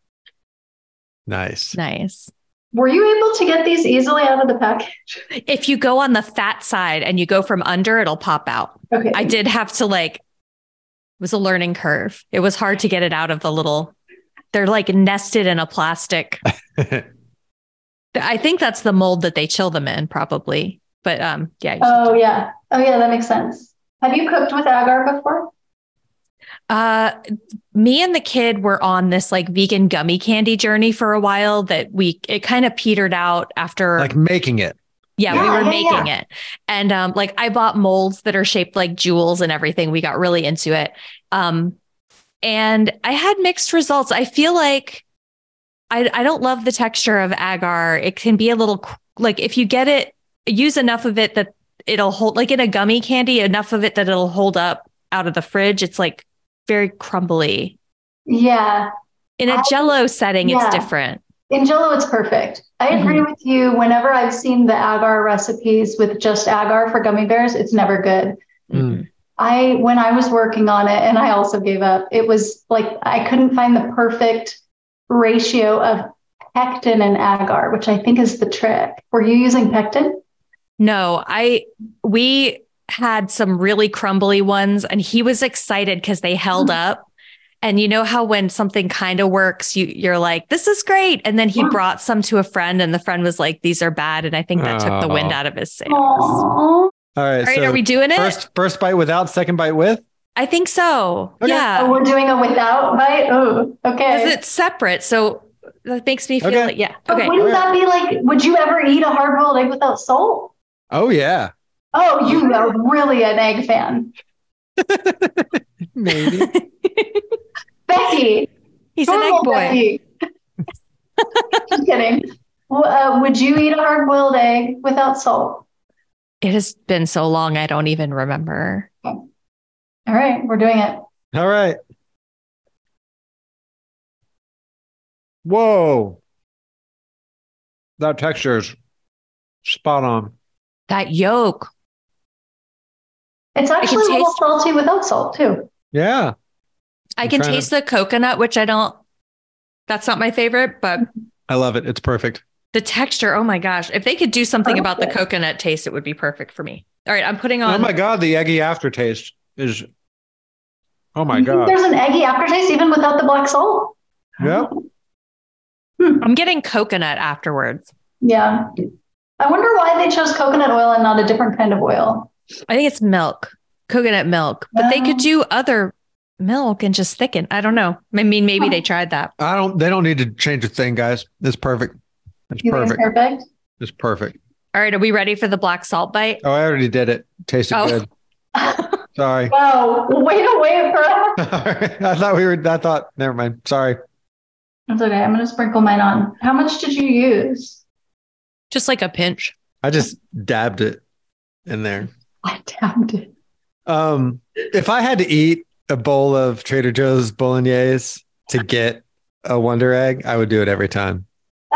Nice. Were you able to get these easily out of the package? If you go on the fat side and you go from under, it'll pop out. Okay. I did have to it was a learning curve. It was hard to get it out of the little, they're nested in a plastic. I think that's the mold that they chill them in probably. But yeah. Oh yeah, that makes sense. Have you cooked with agar before? Me and the kid were on this vegan gummy candy journey for a while that it kind of petered out after making it. Yeah, we were making it. And I bought molds that are shaped like jewels and everything. We got really into it. And I had mixed results. I feel like I don't love the texture of agar. It can be a little if you use enough of it that it'll hold, in a gummy candy, enough of it that it'll hold up out of the fridge. It's very crumbly. Yeah. In a Jell-O setting, it's different. In Jell-O, it's perfect. I agree with you. Whenever I've seen the agar recipes with just agar for gummy bears, it's never good. Mm. When I was working on it, and I also gave up, it was I couldn't find the perfect ratio of pectin and agar, which I think is the trick. Were you using pectin? No, we had some really crumbly ones, and he was excited because they held up. And you know how when something kind of works, you're like, this is great. And then he brought some to a friend, and the friend was like, these are bad. And I think that took the wind out of his sails. All right. Are we doing it? First bite without, second bite with? I think so. Okay. Yeah. Oh, we're doing a without bite? Oh, okay. Because it's separate. So that makes me feel like, yeah. Okay. Wouldn't that be like, would you ever eat a hard-boiled egg without salt? Oh, yeah. Oh, you are really an egg fan. Maybe. Becky. He's an egg boy. Becky. Just kidding. Would you eat a hard-boiled egg without salt? It has been so long, I don't even remember. Okay. All right, we're doing it. All right. Whoa. That texture is spot on. That yolk. It's actually a little salty without salt, too. Yeah. I can taste the coconut, which that's not my favorite, but I love it. It's perfect. The texture, oh my gosh. If they could do something about the coconut taste, it would be perfect for me. All right, I'm putting on. Oh my God, the eggy aftertaste is, oh my God. There's an eggy aftertaste even without the black salt? Yeah. I'm getting coconut afterwards. Yeah. I wonder why they chose coconut oil and not a different kind of oil. I think it's milk, coconut milk, but they could do other milk and just thicken. I don't know. I mean, maybe they tried that. They don't need to change a thing, guys. It's perfect. It's perfect. Perfect. It's perfect. All right. Are we ready for the black salt bite? Oh, I already did it. Tasted good. Sorry. Wow. Wait forever. I thought, never mind. Sorry. That's okay. I'm going to sprinkle mine on. How much did you use? Just like a pinch. I just dabbed it in there. I dabbed it. If I had to eat a bowl of Trader Joe's bolognese to get a Wonder Egg, I would do it every time.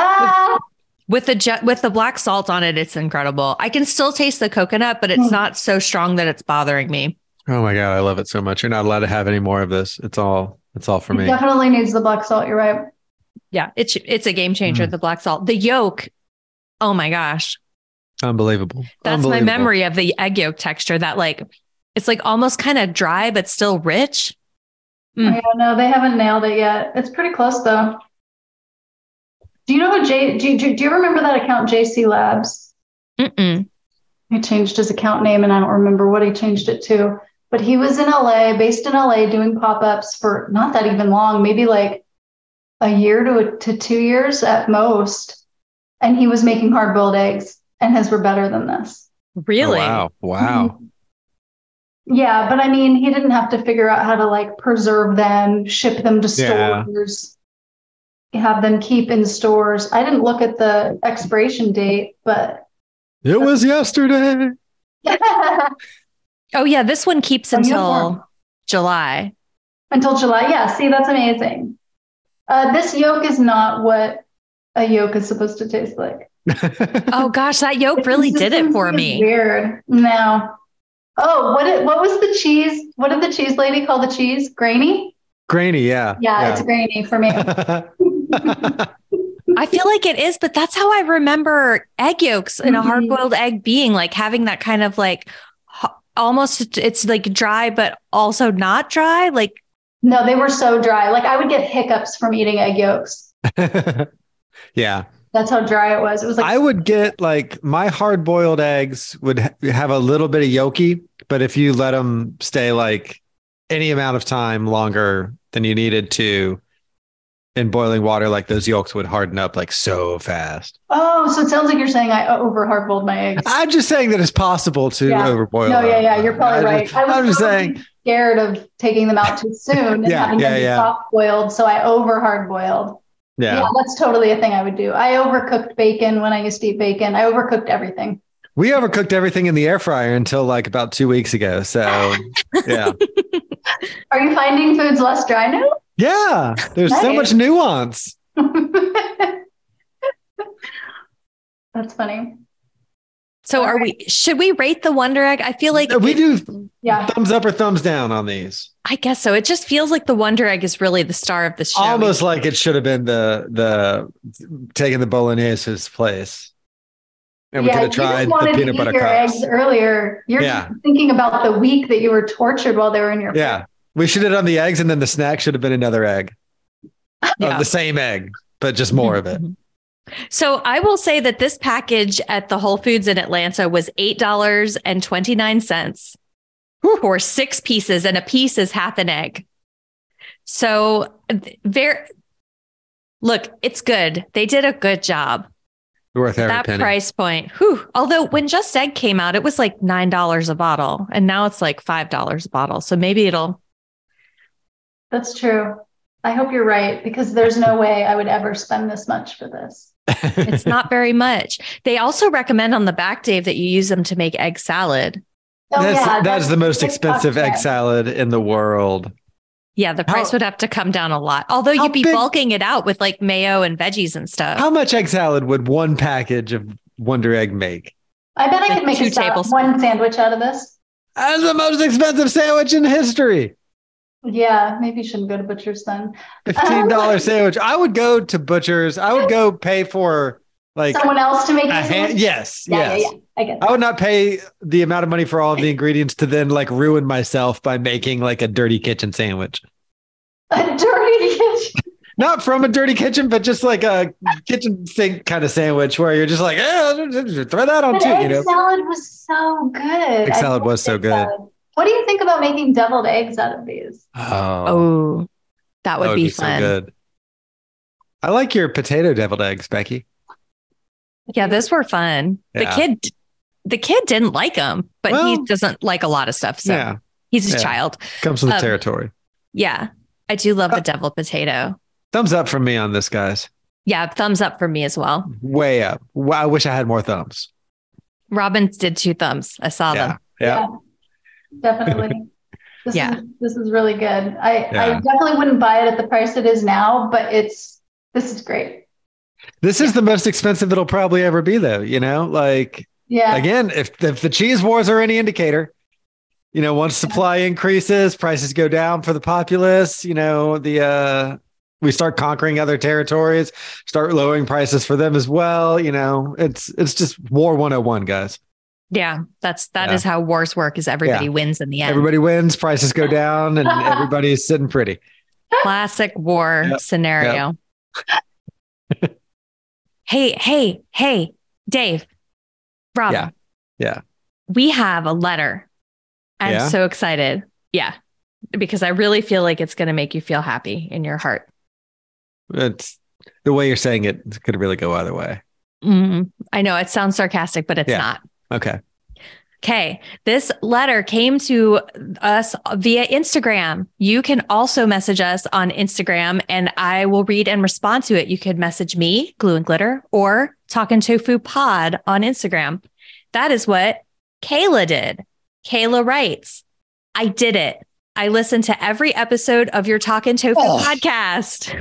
With the black salt on it, it's incredible. I can still taste the coconut, but it's not so strong that it's bothering me. Oh my God, I love it so much. You're not allowed to have any more of this. It's all for me. It definitely needs the black salt. You're right. Yeah, it's a game changer, the black salt. The yolk, oh my gosh. Unbelievable. That's my memory of the egg yolk texture, that it's like almost kind of dry, but still rich. Yeah, no, they haven't nailed it yet. It's pretty close though. Do you know do you remember that account, JC Labs? Mm-mm. He changed his account name and I don't remember what he changed it to, but he was based in LA doing pop-ups for not that even long, maybe like a year to 2 years at most. And he was making hard-boiled eggs and his were better than this. Really? Oh, wow. Yeah. But I mean, he didn't have to figure out how to preserve them, ship them to stores, have them keep in stores. I didn't look at the expiration date, but it was yesterday. Oh yeah. This one keeps until July. Until July. Yeah. See, that's amazing. This yolk is not what a yolk is supposed to taste like. Oh gosh, that yolk really did it for me. Weird. No. Oh, what was the cheese? What did the cheese lady call the cheese? Grainy? Grainy, yeah. Yeah, it's grainy for me. I feel like it is, but that's how I remember egg yolks in a hard-boiled egg being, having that kind of almost, it's dry, but also not dry. No, they were so dry. I would get hiccups from eating egg yolks. Yeah. That's how dry it was. It was I would get my hard-boiled eggs would have a little bit of yolky, but if you let them stay any amount of time longer than you needed to in boiling water, those yolks would harden up so fast. Oh, so it sounds like you're saying I over hard-boiled my eggs. I'm just saying that it's possible to overboil. No, yeah, you're probably right. I'm just saying, scared of taking them out too soon and having them be soft-boiled, so I over hard-boiled. Yeah, that's totally a thing I would do. I overcooked bacon when I used to eat bacon. I overcooked everything. We overcooked everything in the air fryer until about 2 weeks ago. So, yeah. Are you finding foods less dry now? Yeah, there's so much nuance. That's funny. So should we rate the Wonder Egg? I feel like we do thumbs up or thumbs down on these. I guess so. It just feels like the Wonder Egg is really the star of the show. Almost like it should have been the taking the bolognese's place. And we could have tried the peanut butter cups. Eggs earlier. You're just thinking about the week that you were tortured while they were in your fridge. Yeah. We should have done the eggs and then the snack should have been another egg. Of the same egg, but just more of it. So I will say that this package at the Whole Foods in Atlanta was $8.29 for 6 pieces, and a piece is half an egg. So look, it's good. They did a good job. Worth every that penny. Price point. Whew. Although when Just Egg came out, it was like $9 a bottle, and now it's like $5 a bottle. So maybe it'll. That's true. I hope you're right, because there's no way I would ever spend this much for this. It's not very much. They also recommend on the back, Dave, that you use them to make egg salad. Oh, that's the most expensive egg salad in the world. Yeah, the price would have to come down a lot. Although you'd be bulking it out with like mayo and veggies and stuff. How much egg salad would one package of Wonder Egg make? I bet I could make one sandwich out of this. That's the most expensive sandwich in history. Yeah, maybe you shouldn't go to Butcher's then. $15 sandwich. I would go to Butcher's. I would go pay for like someone else to make it. Yes. Yeah. I get that. I would not pay the amount of money for all of the ingredients to then like ruin myself by making like a dirty kitchen sandwich. A dirty kitchen? Not from a dirty kitchen, but just like a kitchen sink kind of sandwich where you're just like, throw that on too. Egg salad was so good. Egg salad was so good. Salad. What do you think about making deviled eggs out of these? Oh, that would be fun. So good. I like your potato deviled eggs, Becky. Yeah, those were fun. Yeah. The kid didn't like them, but he doesn't like a lot of stuff. So he's a child. Comes with the territory. Yeah, I do love the deviled potato. Thumbs up from me on this, guys. Yeah, thumbs up for me as well. Way up. I wish I had more thumbs. Robin did 2 thumbs. I saw them. Yeah. Definitely. This is really good. I definitely wouldn't buy it at the price it is now, but this is great. This is the most expensive it'll probably ever be, though. Again, if the cheese wars are any indicator, once supply increases, prices go down for the populace. We start conquering other territories, start lowering prices for them as well. It's just war 101, guys. Yeah, that is how wars work, is everybody wins in the end. Everybody wins, prices go down, and everybody's sitting pretty. Classic war scenario. Yep. Hey, Dave, Rob. Yeah. We have a letter. I'm so excited. Yeah, because I really feel like it's going to make you feel happy in your heart. It's the way you're saying it could really go either way. Mm-hmm. I know it sounds sarcastic, but it's not. Okay. This letter came to us via Instagram. You can also message us on Instagram and I will read and respond to it. You could message me, Glue and Glitter, or Talkin' Tofu Pod on Instagram. That is what Kayla did. Kayla writes, I did it. I listened to every episode of your Talkin' Tofu podcast.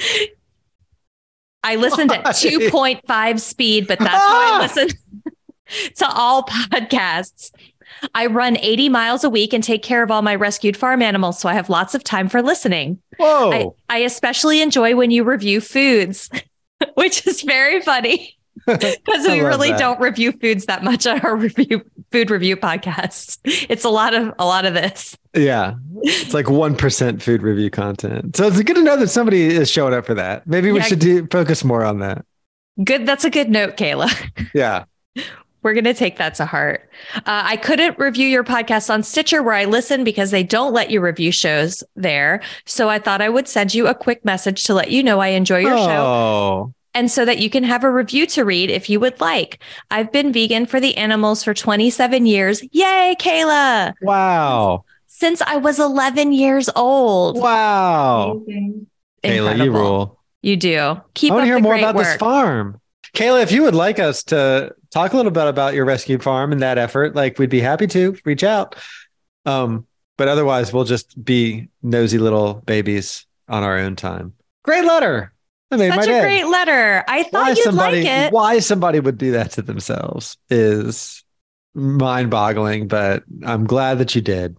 I listened at 2.5 speed, but that's how I listen to all podcasts. I run 80 miles a week and take care of all my rescued farm animals, so I have lots of time for listening. Whoa! I especially enjoy when you review foods, which is very funny because we really don't review foods that much on our food review podcasts. It's a lot of this. Yeah, it's like 1% food review content. So it's good to know that somebody is showing up for that. Maybe we should focus more on that. Good. That's a good note, Kayla. Yeah. We're going to take that to heart. I couldn't review your podcast on Stitcher where I listen because they don't let you review shows there. So I thought I would send you a quick message to let you know I enjoy your show. And so that you can have a review to read if you would like. I've been vegan for the animals for 27 years. Yay, Kayla. Wow. Since I was 11 years old. Wow. Kayla, you rule. You do. Keep I want up to hear the more great about work. this farm. Kayla, if you would like us to talk a little bit about your rescue farm and that effort, we'd be happy to reach out. But otherwise, we'll just be nosy little babies on our own time. Great letter. I made Such a great letter. I thought you'd like it. Why somebody would do that to themselves is mind-boggling, but I'm glad that you did.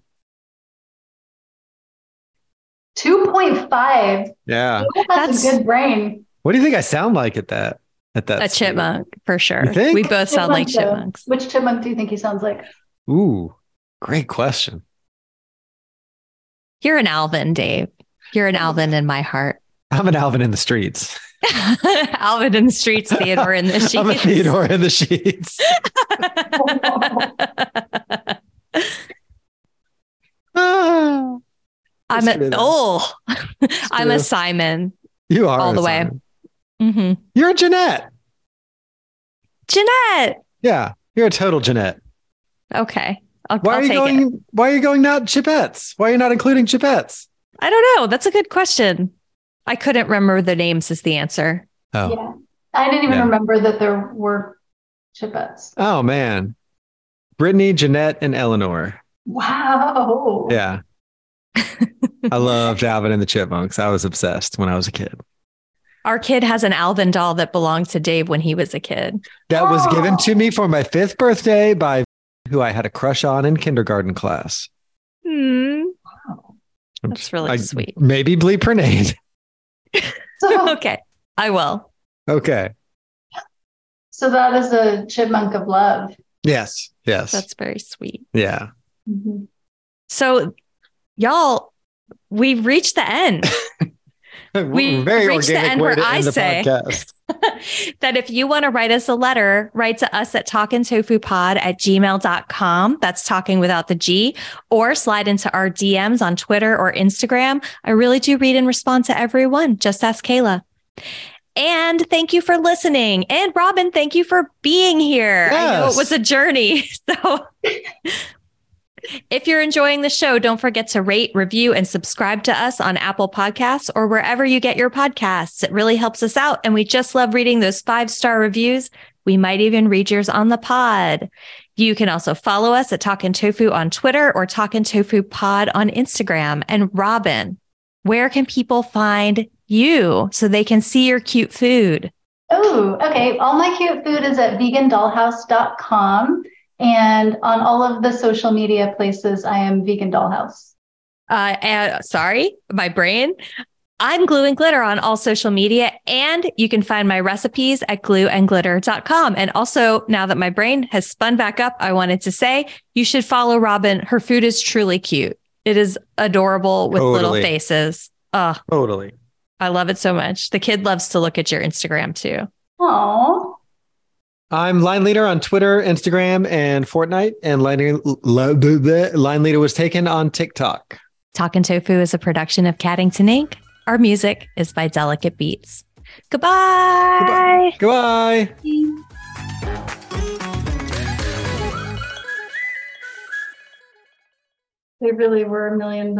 2.5. Yeah. That's a good brain. What do you think I sound like at that? A chipmunk, for sure. You think? We both sound like chipmunks. Which chipmunk do you think he sounds like? Ooh, great question. You're an Alvin, Dave. You're an Alvin in my heart. I'm an Alvin in the streets. Alvin in the streets, Theodore in the sheets. I'm a Theodore in the sheets. I'm a Simon. You are all the way. Mm-hmm. You're a Jeanette. Jeanette. Yeah, you're a total Jeanette. Okay. Why are you going not Chipettes? Why are you not including Chipettes? I don't know. That's a good question. I couldn't remember the names is the answer. Oh. Yeah. I didn't even remember that there were Chipettes. Oh, man. Brittany, Jeanette, and Eleanor. Wow. Yeah. I loved Alvin and the Chipmunks. I was obsessed when I was a kid. Our kid has an Alvin doll that belonged to Dave when he was a kid. That was given to me for my 5th birthday by who I had a crush on in kindergarten class. Wow. That's really sweet. Maybe bleep her name. Okay. I will. Okay. So that is a chipmunk of love. Yes. That's very sweet. Yeah. Mm-hmm. So, y'all, we've reached the end. We very reached the end where I say that if you want to write us a letter, write to us at talkingtofupod@gmail.com. That's talking without the G, or slide into our DMs on Twitter or Instagram. I really do read and respond to everyone. Just ask Kayla. And thank you for listening. And Robin, thank you for being here. Yes. I know it was a journey. So if you're enjoying the show, don't forget to rate, review, and subscribe to us on Apple Podcasts or wherever you get your podcasts. It really helps us out. And we just love reading those 5-star reviews. We might even read yours on the pod. You can also follow us at Talkin' Tofu on Twitter or Talkin' Tofu Pod on Instagram. And Robin, where can people find you so they can see your cute food? Oh, okay. All my cute food is at vegandollhouse.com. And on all of the social media places, I am Vegan Dollhouse. Sorry, my brain. I'm Glue and Glitter on all social media. And you can find my recipes at glueandglitter.com. And also, now that my brain has spun back up, I wanted to say you should follow Robin. Her food is truly cute. It is adorable with little faces. Totally. I love it so much. The kid loves to look at your Instagram too. Aww. I'm Line Leader on Twitter, Instagram, and Fortnite. And Line Leader was taken on TikTok. Talkin' Tofu is a production of Caddington Inc. Our music is by Delicate Beats. Goodbye. Goodbye. They really were $1 million.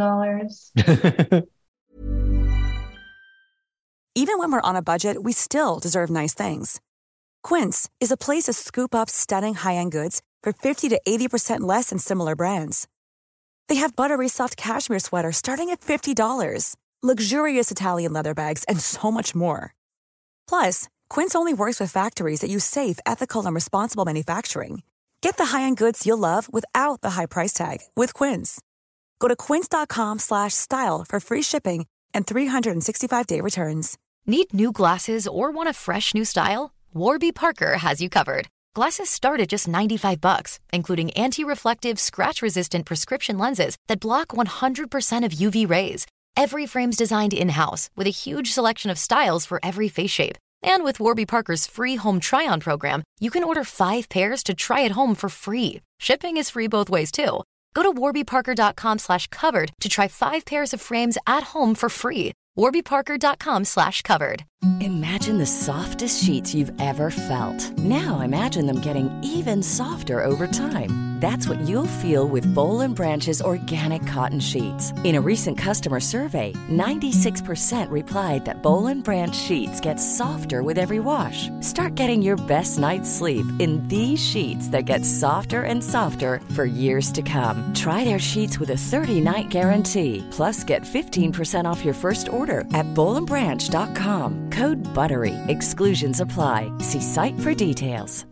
Even when we're on a budget, we still deserve nice things. Quince is a place to scoop up stunning high-end goods for 50 to 80% less than similar brands. They have buttery soft cashmere sweaters starting at $50, luxurious Italian leather bags, and so much more. Plus, Quince only works with factories that use safe, ethical, and responsible manufacturing. Get the high-end goods you'll love without the high price tag with Quince. Go to quince.com/style for free shipping and 365-day returns. Need new glasses or want a fresh new style? Warby Parker has you covered. Glasses start at just $95, including anti-reflective, scratch-resistant prescription lenses that block 100% of UV rays. Every frame's designed in-house with a huge selection of styles for every face shape. And with Warby Parker's free home try-on program, you can order 5 pairs to try at home for free. Shipping is free both ways, too. Go to warbyparker.com/covered to try 5 pairs of frames at home for free. warbyparker.com/covered. Imagine the softest sheets you've ever felt. Now imagine them getting even softer over time. That's what you'll feel with Boll & Branch's organic cotton sheets. In a recent customer survey, 96% replied that Boll & Branch sheets get softer with every wash. Start getting your best night's sleep in these sheets that get softer and softer for years to come. Try their sheets with a 30-night guarantee. Plus, get 15% off your first order at bollandbranch.com. Code BUTTERY. Exclusions apply. See site for details.